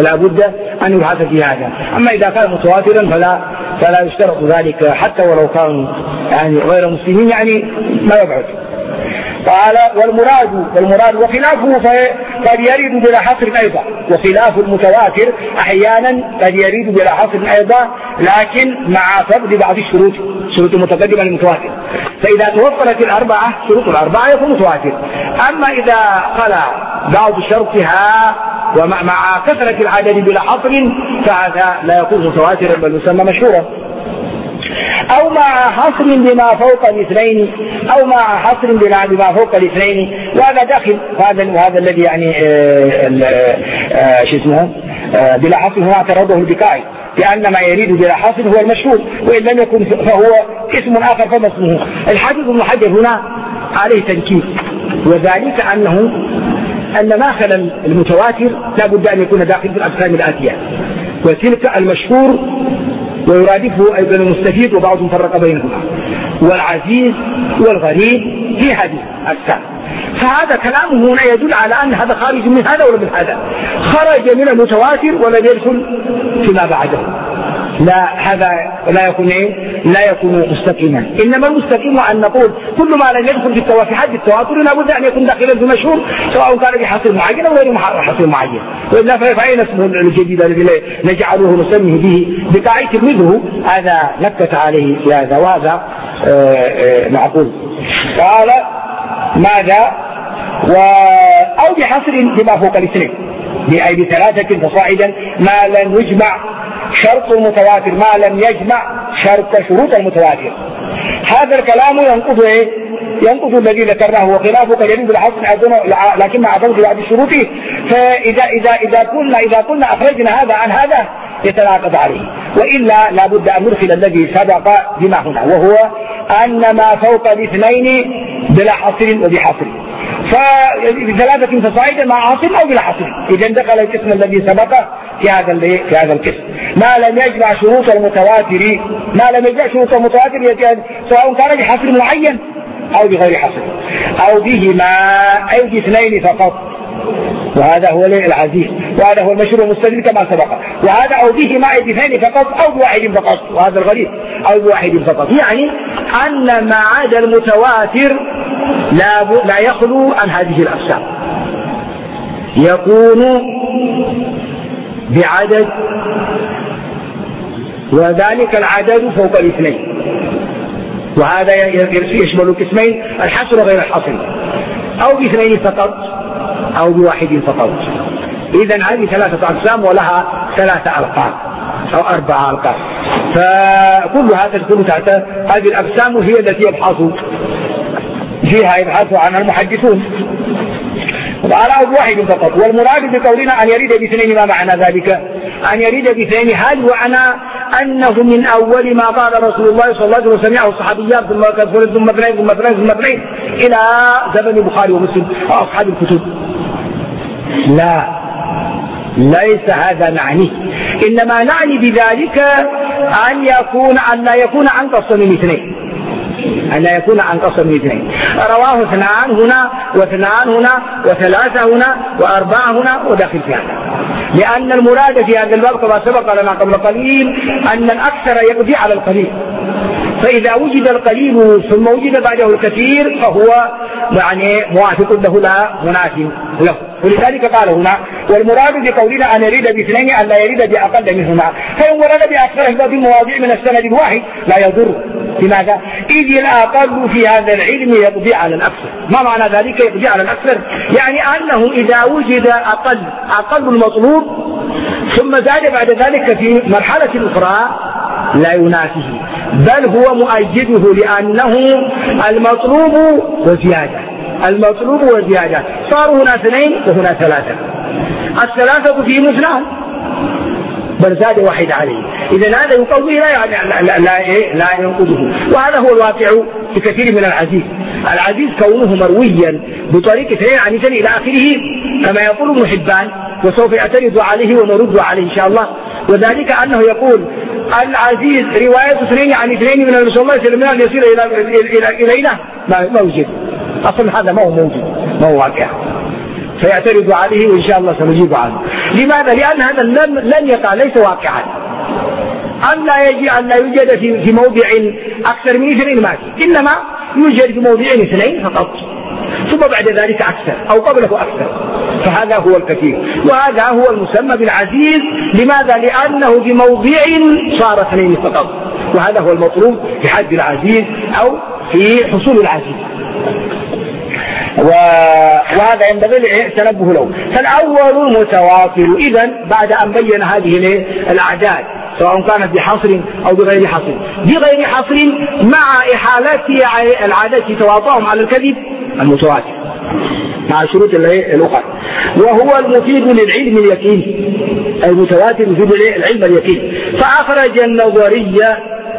أما إذا كان متواترا فلا يشترط ذلك حتى ولو كانوا يعني غير مسلمين، يعني ما يبعد. قال والمراد وخلافه قد يرد بلا حصر أيضا، وخلاف المتواتر أحيانا قد يرد بلا حصر أيضا، لكن مع فقد بعض الشروط المتقدمة للمتواتر. فإذا توفرت شروط الأربعة يكون متواتر. أما إذا خلا بعض شرطها ومع كثرة العدد بلا حصر فهذا لا يكون متواترا بل يسمى مشهورا، أو مع حصر بما فوق الاثنين، وهذا داخل وهذا الذي يعني بلا حصر هو اعترضه البكائي، لأن ما يريد بلا حصر هو المشهور، وإن لم يكن فهو اسم آخر فما اسمه. الحافظ ابن حجر هنا عليه تنكير، وذلك أن ما خلا المتواتر لا بد أن يكون داخل في الأقسام الآتية، وتلك المشهور ويرادفه أيضا المستفيد، وبعضهم فرق بينهما، والعزيز والغريب في هذه الأقسام. فهذا كلامه هنا يدل على أن هذا خارج من هذا ولا من هذا، خرج من المتواتر ولم يدخل فيما بعده. لا، هذا لا يكون مستقيما. إنما المستقيم أن نقول كل ما لم يدخل في حد التواتر لا بد أن يكون داخلا في مشهور، سواء كان بحصر معين أو غير حصر معين، وإلا فأين اسمه الجديد الذي نجعله نسميه به بقاعدة تلميذه، هذا نكت عليه في هذا، وهذا معقول. قال ماذا؟ أو بحصر بما فوق الاثنين، بأي بثلاثة فصاعدا ما لم يجمع شرط المتواتر، ما لم يجمع شروط المتواتر. هذا الكلام ينقض الذي ذكرناه، وخلافه قد يريد الحصر لكن مع فوق بعض الشروط. فإذا قلنا أخرجنا هذا عن هذا يتناقض عليه، وإلا لا بد أن نرسل الذي سبق بما هنا، وهو أن ما فوق الاثنين بلا حصر وبحصر، فبثلاثة فصاعدا مع حصر أو بلا حصر. إذا دخل القسم الذي سبق في هذا القسم. ما لم يجمع شروط المتواتر، سواء كان بحصر معين أو بغير حصر، أو بهما أو باثنين فقط، وهذا هو العزيز، وهذا هو المشهور المستدل كما سبق. وهذا أو به مع باثنين فقط أو بواحد فقط، وهذا الغريب أو بواحد فقط، يعني أن ما عدا المتواتر لا يخلو عن هذه الأقسام، يكون بعدد، وذلك العدد فوق الاثنين، وهذا يشمل القسمين الحصر غير الحصر، أو باثنين فقط أو بواحد فقط. إذن هذه 3 أقسام ولها 3 ألقاب أو 4 ألقاب، فكلها تدخل تحت هذه الأقسام، وهي التي يبحث عنها المحدثون. وقال أو بواحد فقط. والمراد بقولنا أن يريد باثنين، ما معنى ذلك؟ أن يريد باثنين هل معنى أنه من أول ما قال رسول الله صلى الله عليه وسلم سمعه الصحابيات ثم كثر ثم اثنين ثم اثنين ثم اثنين إلى زمن البخاري ومسلم أو أصحاب الكتب؟ لا، ليس هذا نعني، إنما نعني بذلك أن لا يكون أنقص من اثنين، أن لا يكون أنقص من اثنين. رواه 2 هنا و2 هنا و3 هنا و4 هنا وداخل في هذا، لأن المراد في هذا الباب كما سبق لنا قبل قليل أن الأكثر يقضي على القليل، فإذا وجد القليل ثم وجد بعده الكثير فهو يعني موافق له لا منافي له. ولذلك قال هنا والمراد بقولنا أن يريد باثنين أن لا يريد بأقل منهما، فإن ورد بأكثر في مواضيع من السند الواحد لا يضر. لماذا؟ إذ الأقل في هذا العلم يقضي على الأكثر. ما معنى ذلك يقضي على الأكثر؟ يعني أنه إذا وجد أقل المطلوب ثم زاد بعد ذلك في مرحلة أخرى لا ينافيه، بل هو مؤيده، لأنه المطلوب وزيادة. صاروا هنا 2 وهنا 3، 3 فيهم 2 بل زاد 1 عليه، إذن هذا يقوي لا ينقضه. وهذا هو الواقع في كثير من العزيز كونه مرويا بطريق 2 عن 2 إلى آخره كما يقول ابن حبان، وسوف يعترض عليه ونرد عليه إن شاء الله. وذلك أنه يقول العزيز رواية 2 عن 2 من الرسول الله صلى الله عليه وسلم يصير إلينا ما يوجد أصلا، هذا ما هو موجود، ما هو واقع، فيعترض عليه وإن شاء الله سنجيب عنه. لماذا؟ لأن هذا لن يقع، ليس واقعا. أن لا يوجد في موضع أكثر من 2 ما فيه، إنما يوجد في موضع 2 فقط، ثم بعد ذلك أكثر أو قبله أكثر، فهذا هو الكثير، وهذا هو المسمى بالعزيز. لماذا؟ لأنه في موضع صار 2 فقط، وهذا هو المطلوب في حد العزيز أو في حصول العزيز، وهذا ينبغي التنبه له. فالأول متواتر. إذن بعد أن بين هذه الأعداد سواء كانت بحصر أو بغير حصر مع إحالة العادة تواطؤهم على الكذب، المتواتر مع شروط الأخرى، وهو المفيد للعلم اليقين. المتواتر يفيد العلم اليقين. فأخرج النظرية،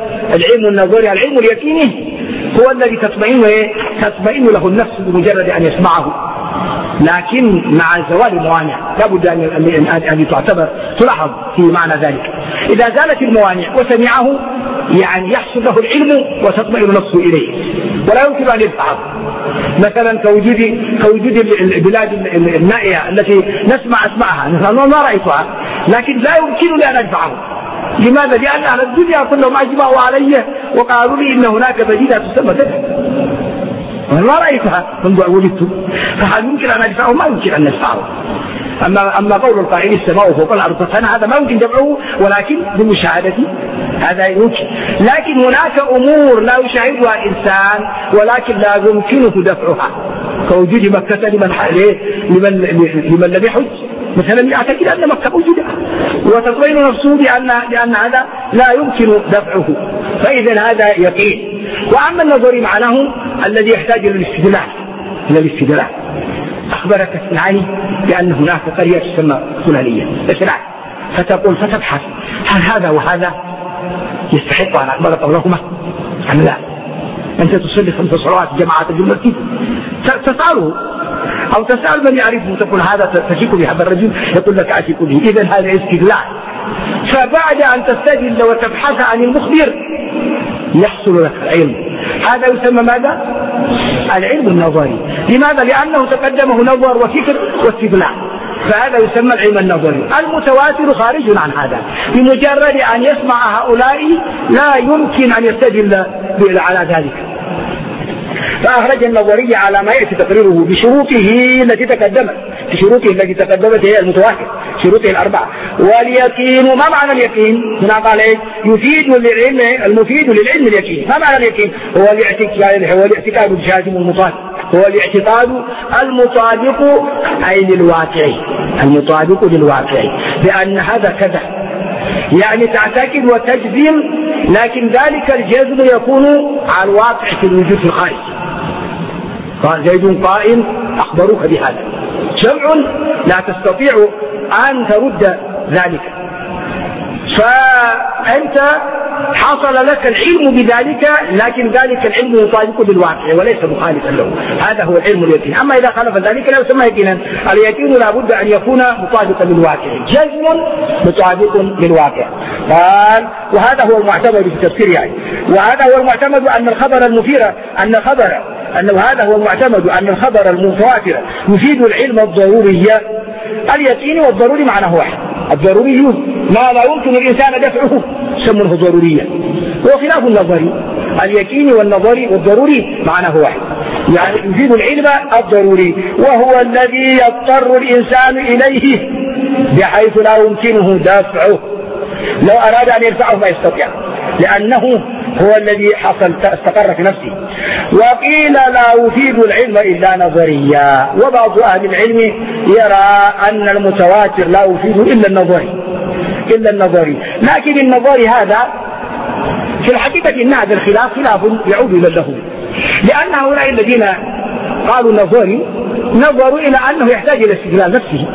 العلم اليقيني هو الذي تطمئن له النفس بمجرد أن يسمعه، لكن مع زوال الموانع لابد أن تلاحظ في معنى ذلك. إذا زالت الموانع وسمعه يعني يحصل له العلم وتطمئن نفسه إليه، ولا يمكن أن يدفعه. مثلا كوجود البلاد النائية التي نسمع أسماءها، نحن ما رأيتها، لكن لا يمكنني أن أدفعه. لماذا؟ لأن أهل الدنيا كلهم أجمعوا علي وقالوا لي إن هناك مدينة تسمى كذا، وأنا ما رأيتها منذ ولدت، فهل يمكن أن أدفعه؟ ما يمكن أن ندفعه. أما قول القائل السماء فوق الأرض هذا ما يمكن دفعه، ولكن بمشاهدة هذا يمكن. لكن هناك أمور لا يشاهدها الإنسان ولكن لا يمكنه دفعها، كوجود مكة لمن لم يحج مثلا، يعتقد أن مكة موجودة وتطمئن نفسه بأن هذا لا يمكن دفعه، فإذا هذا يقين. وأما النظر معناه الذي يحتاج إلى الاستدلال. أخبرك الثاني بأن هناك قرية تسمى فلانية إسلام، فتقول فتبحث هل هذا وهذا يستحق أن أقبل قولهما أم لا؟ أنت تصلي 5 صلوات جماعة المسجد، تسأله أو تسأل من يعرفه، تقول هذا تثق به هذا الرجل، يقول لك أثق به. إذن هذا استدلال. فبعد أن تستدل وتبحث عن المخبر يحصل لك العلم، هذا يسمى ماذا؟ العلم النظري. لماذا؟ لأنه تقدمه نظر وفكر واستدلال، فهذا يسمى العلم النظري. المتواتر خارج عن هذا، بمجرد أن يسمع هؤلاء لا يمكن أن يستدل على ذلك. فأخرج النظرية على ما يأتي تقريره بشروطه التي تقدمت، بشروطه التي تقدمت هي المتواتر، شروطه الأربعة. واليقين، ما معنى اليقين؟ هنا قال يفيد للعلم، المفيد للعلم اليقين. ما معنى اليقين؟ هو الاعتقاد الجازم المطابق، هو الاعتقاد المطابق أي للواقع، المطابق للواقع، بأن هذا كذا، يعني تعتقد وتجزم، لكن ذلك الجزم يكون على الواقع في الوجود في الخارج. قال زيد قائم أخبروك بهذا، جمع لا تستطيع أن ترد ذلك، فأنت حصل لك العلم بذلك، لكن ذلك العلم يطابق للواقع وليس مخالفا له. هذا هو العلم اليقين. أما إذا خالف ذلك لا يسمى يقينا. اليقين لا بد أن يكون مطابقا للواقع، جزم مطابق للواقع. قال وهذا هو المعتمد في التفسير يعني، وهذا هو المعتمد أن الخبر المثير أنه هذا هو المعتمد أن الخبر المتواتر يفيد العلم الضروري. اليقين والضروري معناه واحد. الضروري ما لا يمكن الإنسان دفعه سمونه ضروريا، هو خلاف النظري. اليقين والنظري والضروري معناه واحد، يعني يفيد العلم الضروري، وهو الذي يضطر الإنسان إليه بحيث لا يمكنه دفعه. لو أراد أن يرفعه ما يستطيع، لأنه هو الذي استقر في نفسه. وقيل لا يفيد العلم إلا نظريا، وبعض أهل العلم يرى أن المتواتر لا يفيد إلا النظري. لكن النظري هذا في الحقيقة إن هذا الخلاف خلاف يعود إلى له، لأن هؤلاء الذين قالوا نظري نظروا إلى أنه يحتاج إلى استدلال نفسه.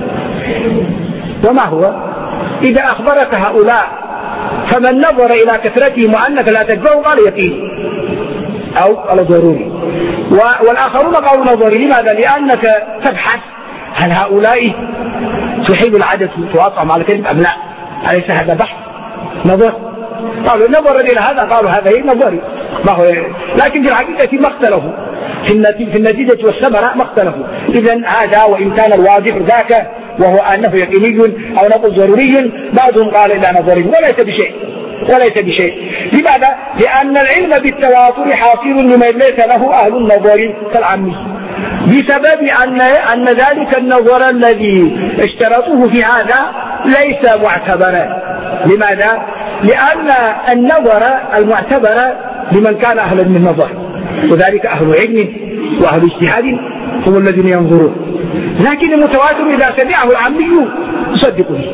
وما هو؟ إذا أخبرك هؤلاء فمن نظر إلى كثرتهم وأنك لا تتبعه قال يقين أو قال ضروري، والآخرون قالوا نظري. لماذا؟ لأنك تبحث هل هؤلاء تحيل العدد وتواطعهم على كلمة أم لا، أليس هذا بحث نظر؟ قالوا نظر إلى هذا، قالوا هذا هي نظري، ما هو. لكن في الحقيقة ما اختلفوا في النتيجة والثمرة، ما اختلفوا. إذن هذا وإن كان الواضح ذاك وهو أنه يقيني أو نقول ضروري، بعضهم قال إلا نظري وليس بشيء. لماذا؟ لأن العلم بالتواتر حاصل لمن ليس له أهل النظر كالعامي، بسبب أن ذلك النظر الذي اشترطوه في هذا ليس معتبرا. لماذا؟ لأن النظر المعتبر لمن كان أهلا من النظر، وذلك أهل علم وأهل اجتهاد هم الذين ينظرون. لكن المتواتر إذا سمعه العامي يصدق به.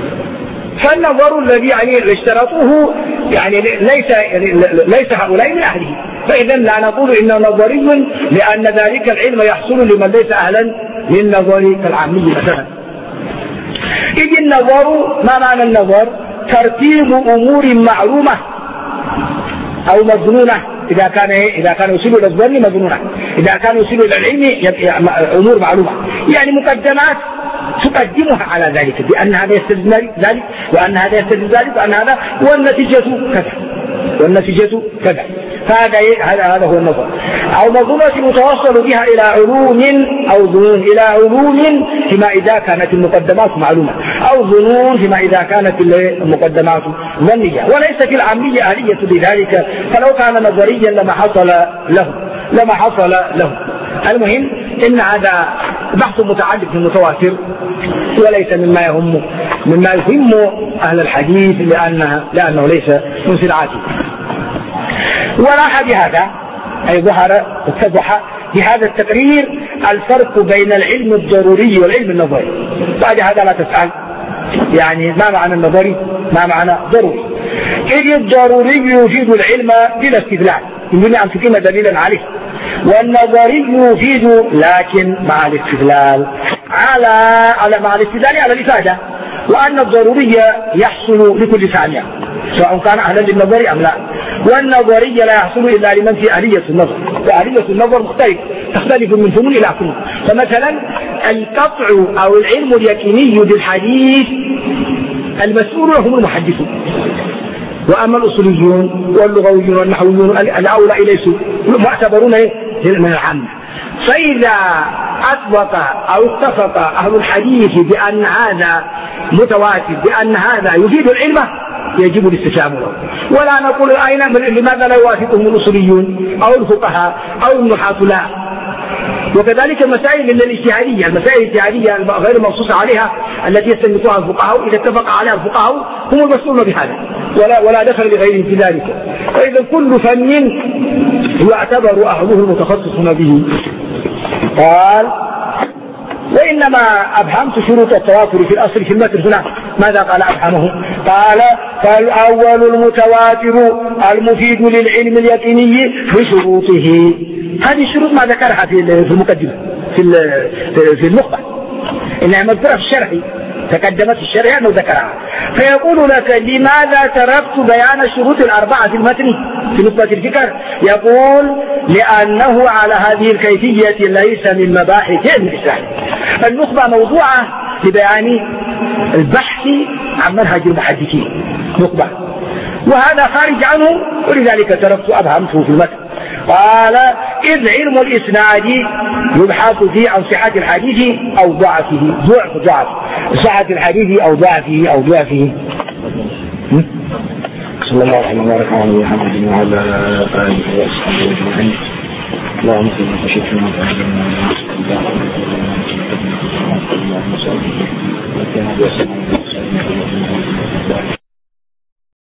فالنظر الذي يعني اشترطوه يعني ليس هؤلاء من أهله، فإذا لا نقول إنه نظري، لأن ذلك العلم يحصل لمن ليس أهلا للنظر كالعامي مثلا. إذ النظر، ما معنى النظر؟ ترتيب أمور معلومة أو مظنونة. إذا كان يصل إلى الظن مظنونة، إذا كان يصل إلى العلم أمور معلومة، يعني مقدمات تقدمها على ذلك بأن هذا يستدل ذلك وأن هذا يستدل ذلك وأن هذا، والنتيجة كذا. هذا هو النظر. أو مظنونة متوصل بها إلى علوم أو ظنون، إلى علوم فيما إذا كانت المقدمات معلومة، أو ظنون فيما إذا كانت المقدمات ظنية، وليس في العامية آلية لذلك، فلو كان نظريا لما حصل له. المهم إن هذا بحث متعلق بالمتواتر وليس مما يهم أهل الحديث، لأنه ليس من صنعته. وراح بهذا أي اتضح بهذا التقرير الفرق بين العلم الضروري والعلم النظري. بعد هذا لا تسأل يعني ما معنى النظري ما معنى ضروري. إذ الضروري يفيد العلم بلا استدلال، يمكن أن تقيم دليلا عليه، والنظري يفيد لكن مع الاستدلال مع الاستدلال على الإفادة، وأن الضروري يحصل لكل ثانية سواء كان أهلا للنظر أم لا، والنظري لا يحصل إلا لمن في آلية النظر، وآلية النظر تختلف من فنون إلى فنون. فمثلا القطع أو العلم اليقيني بالحديث المسؤول هم المحدثون، وأما الأصوليون واللغويون والنحويون الأولى ليسوا معتبرون من العامة. فإذا أطلق أو اتفق أهل الحديث بأن هذا متواتر، بأن هذا يفيد العلم، يجب الاستسلام له، ولا نقول أين لماذا لا يوافقهم الأصوليون أو الفقهاء أو النحاة، لا. وكذلك المسائل الاجتهادية، المسائل الاجتهادية غير المنصوص عليها التي يستنبطها الفقهاء، إذا اتفق عليها الفقهاء هم المسؤولون بهذا، ولا دخل لغيرهم في ذلك. فإذا كل فن يعتبر أهله المتخصصون به. قال: وإنما أبهمت شروط التواتر في الأصل في المتن هنا. ماذا قال أبهمه؟ قال: فالأول المتواتر المفيد للعلم اليقيني بشروطه. هذه الشروط ما ذكرها في المقدمة في النخبة، إنها مذكورة في الشرح، تقدمت في الشرح أنه ذكرها. فيقول لك: لماذا تركت بيان الشروط الأربعة في المتن في نخبة الفكر؟ يقول: لأنه على هذه الكيفية ليس من مباحث علم الإسلام. النخبة موضوعة لبيان البحث عن منهج المحدثين، نخبة، وهذا خارج عنه، ولذلك تركت أبهمته في المتن. قال: إذ علم الإسناد يبحث فيه عن صحة الحديث أو ضعفه، ضعف صحة الحديث أو ضعفه. صلى الله عليه وسلم محمد وعلى آله وصحبه أجمعين. اللهم صل على سيدنا محمد.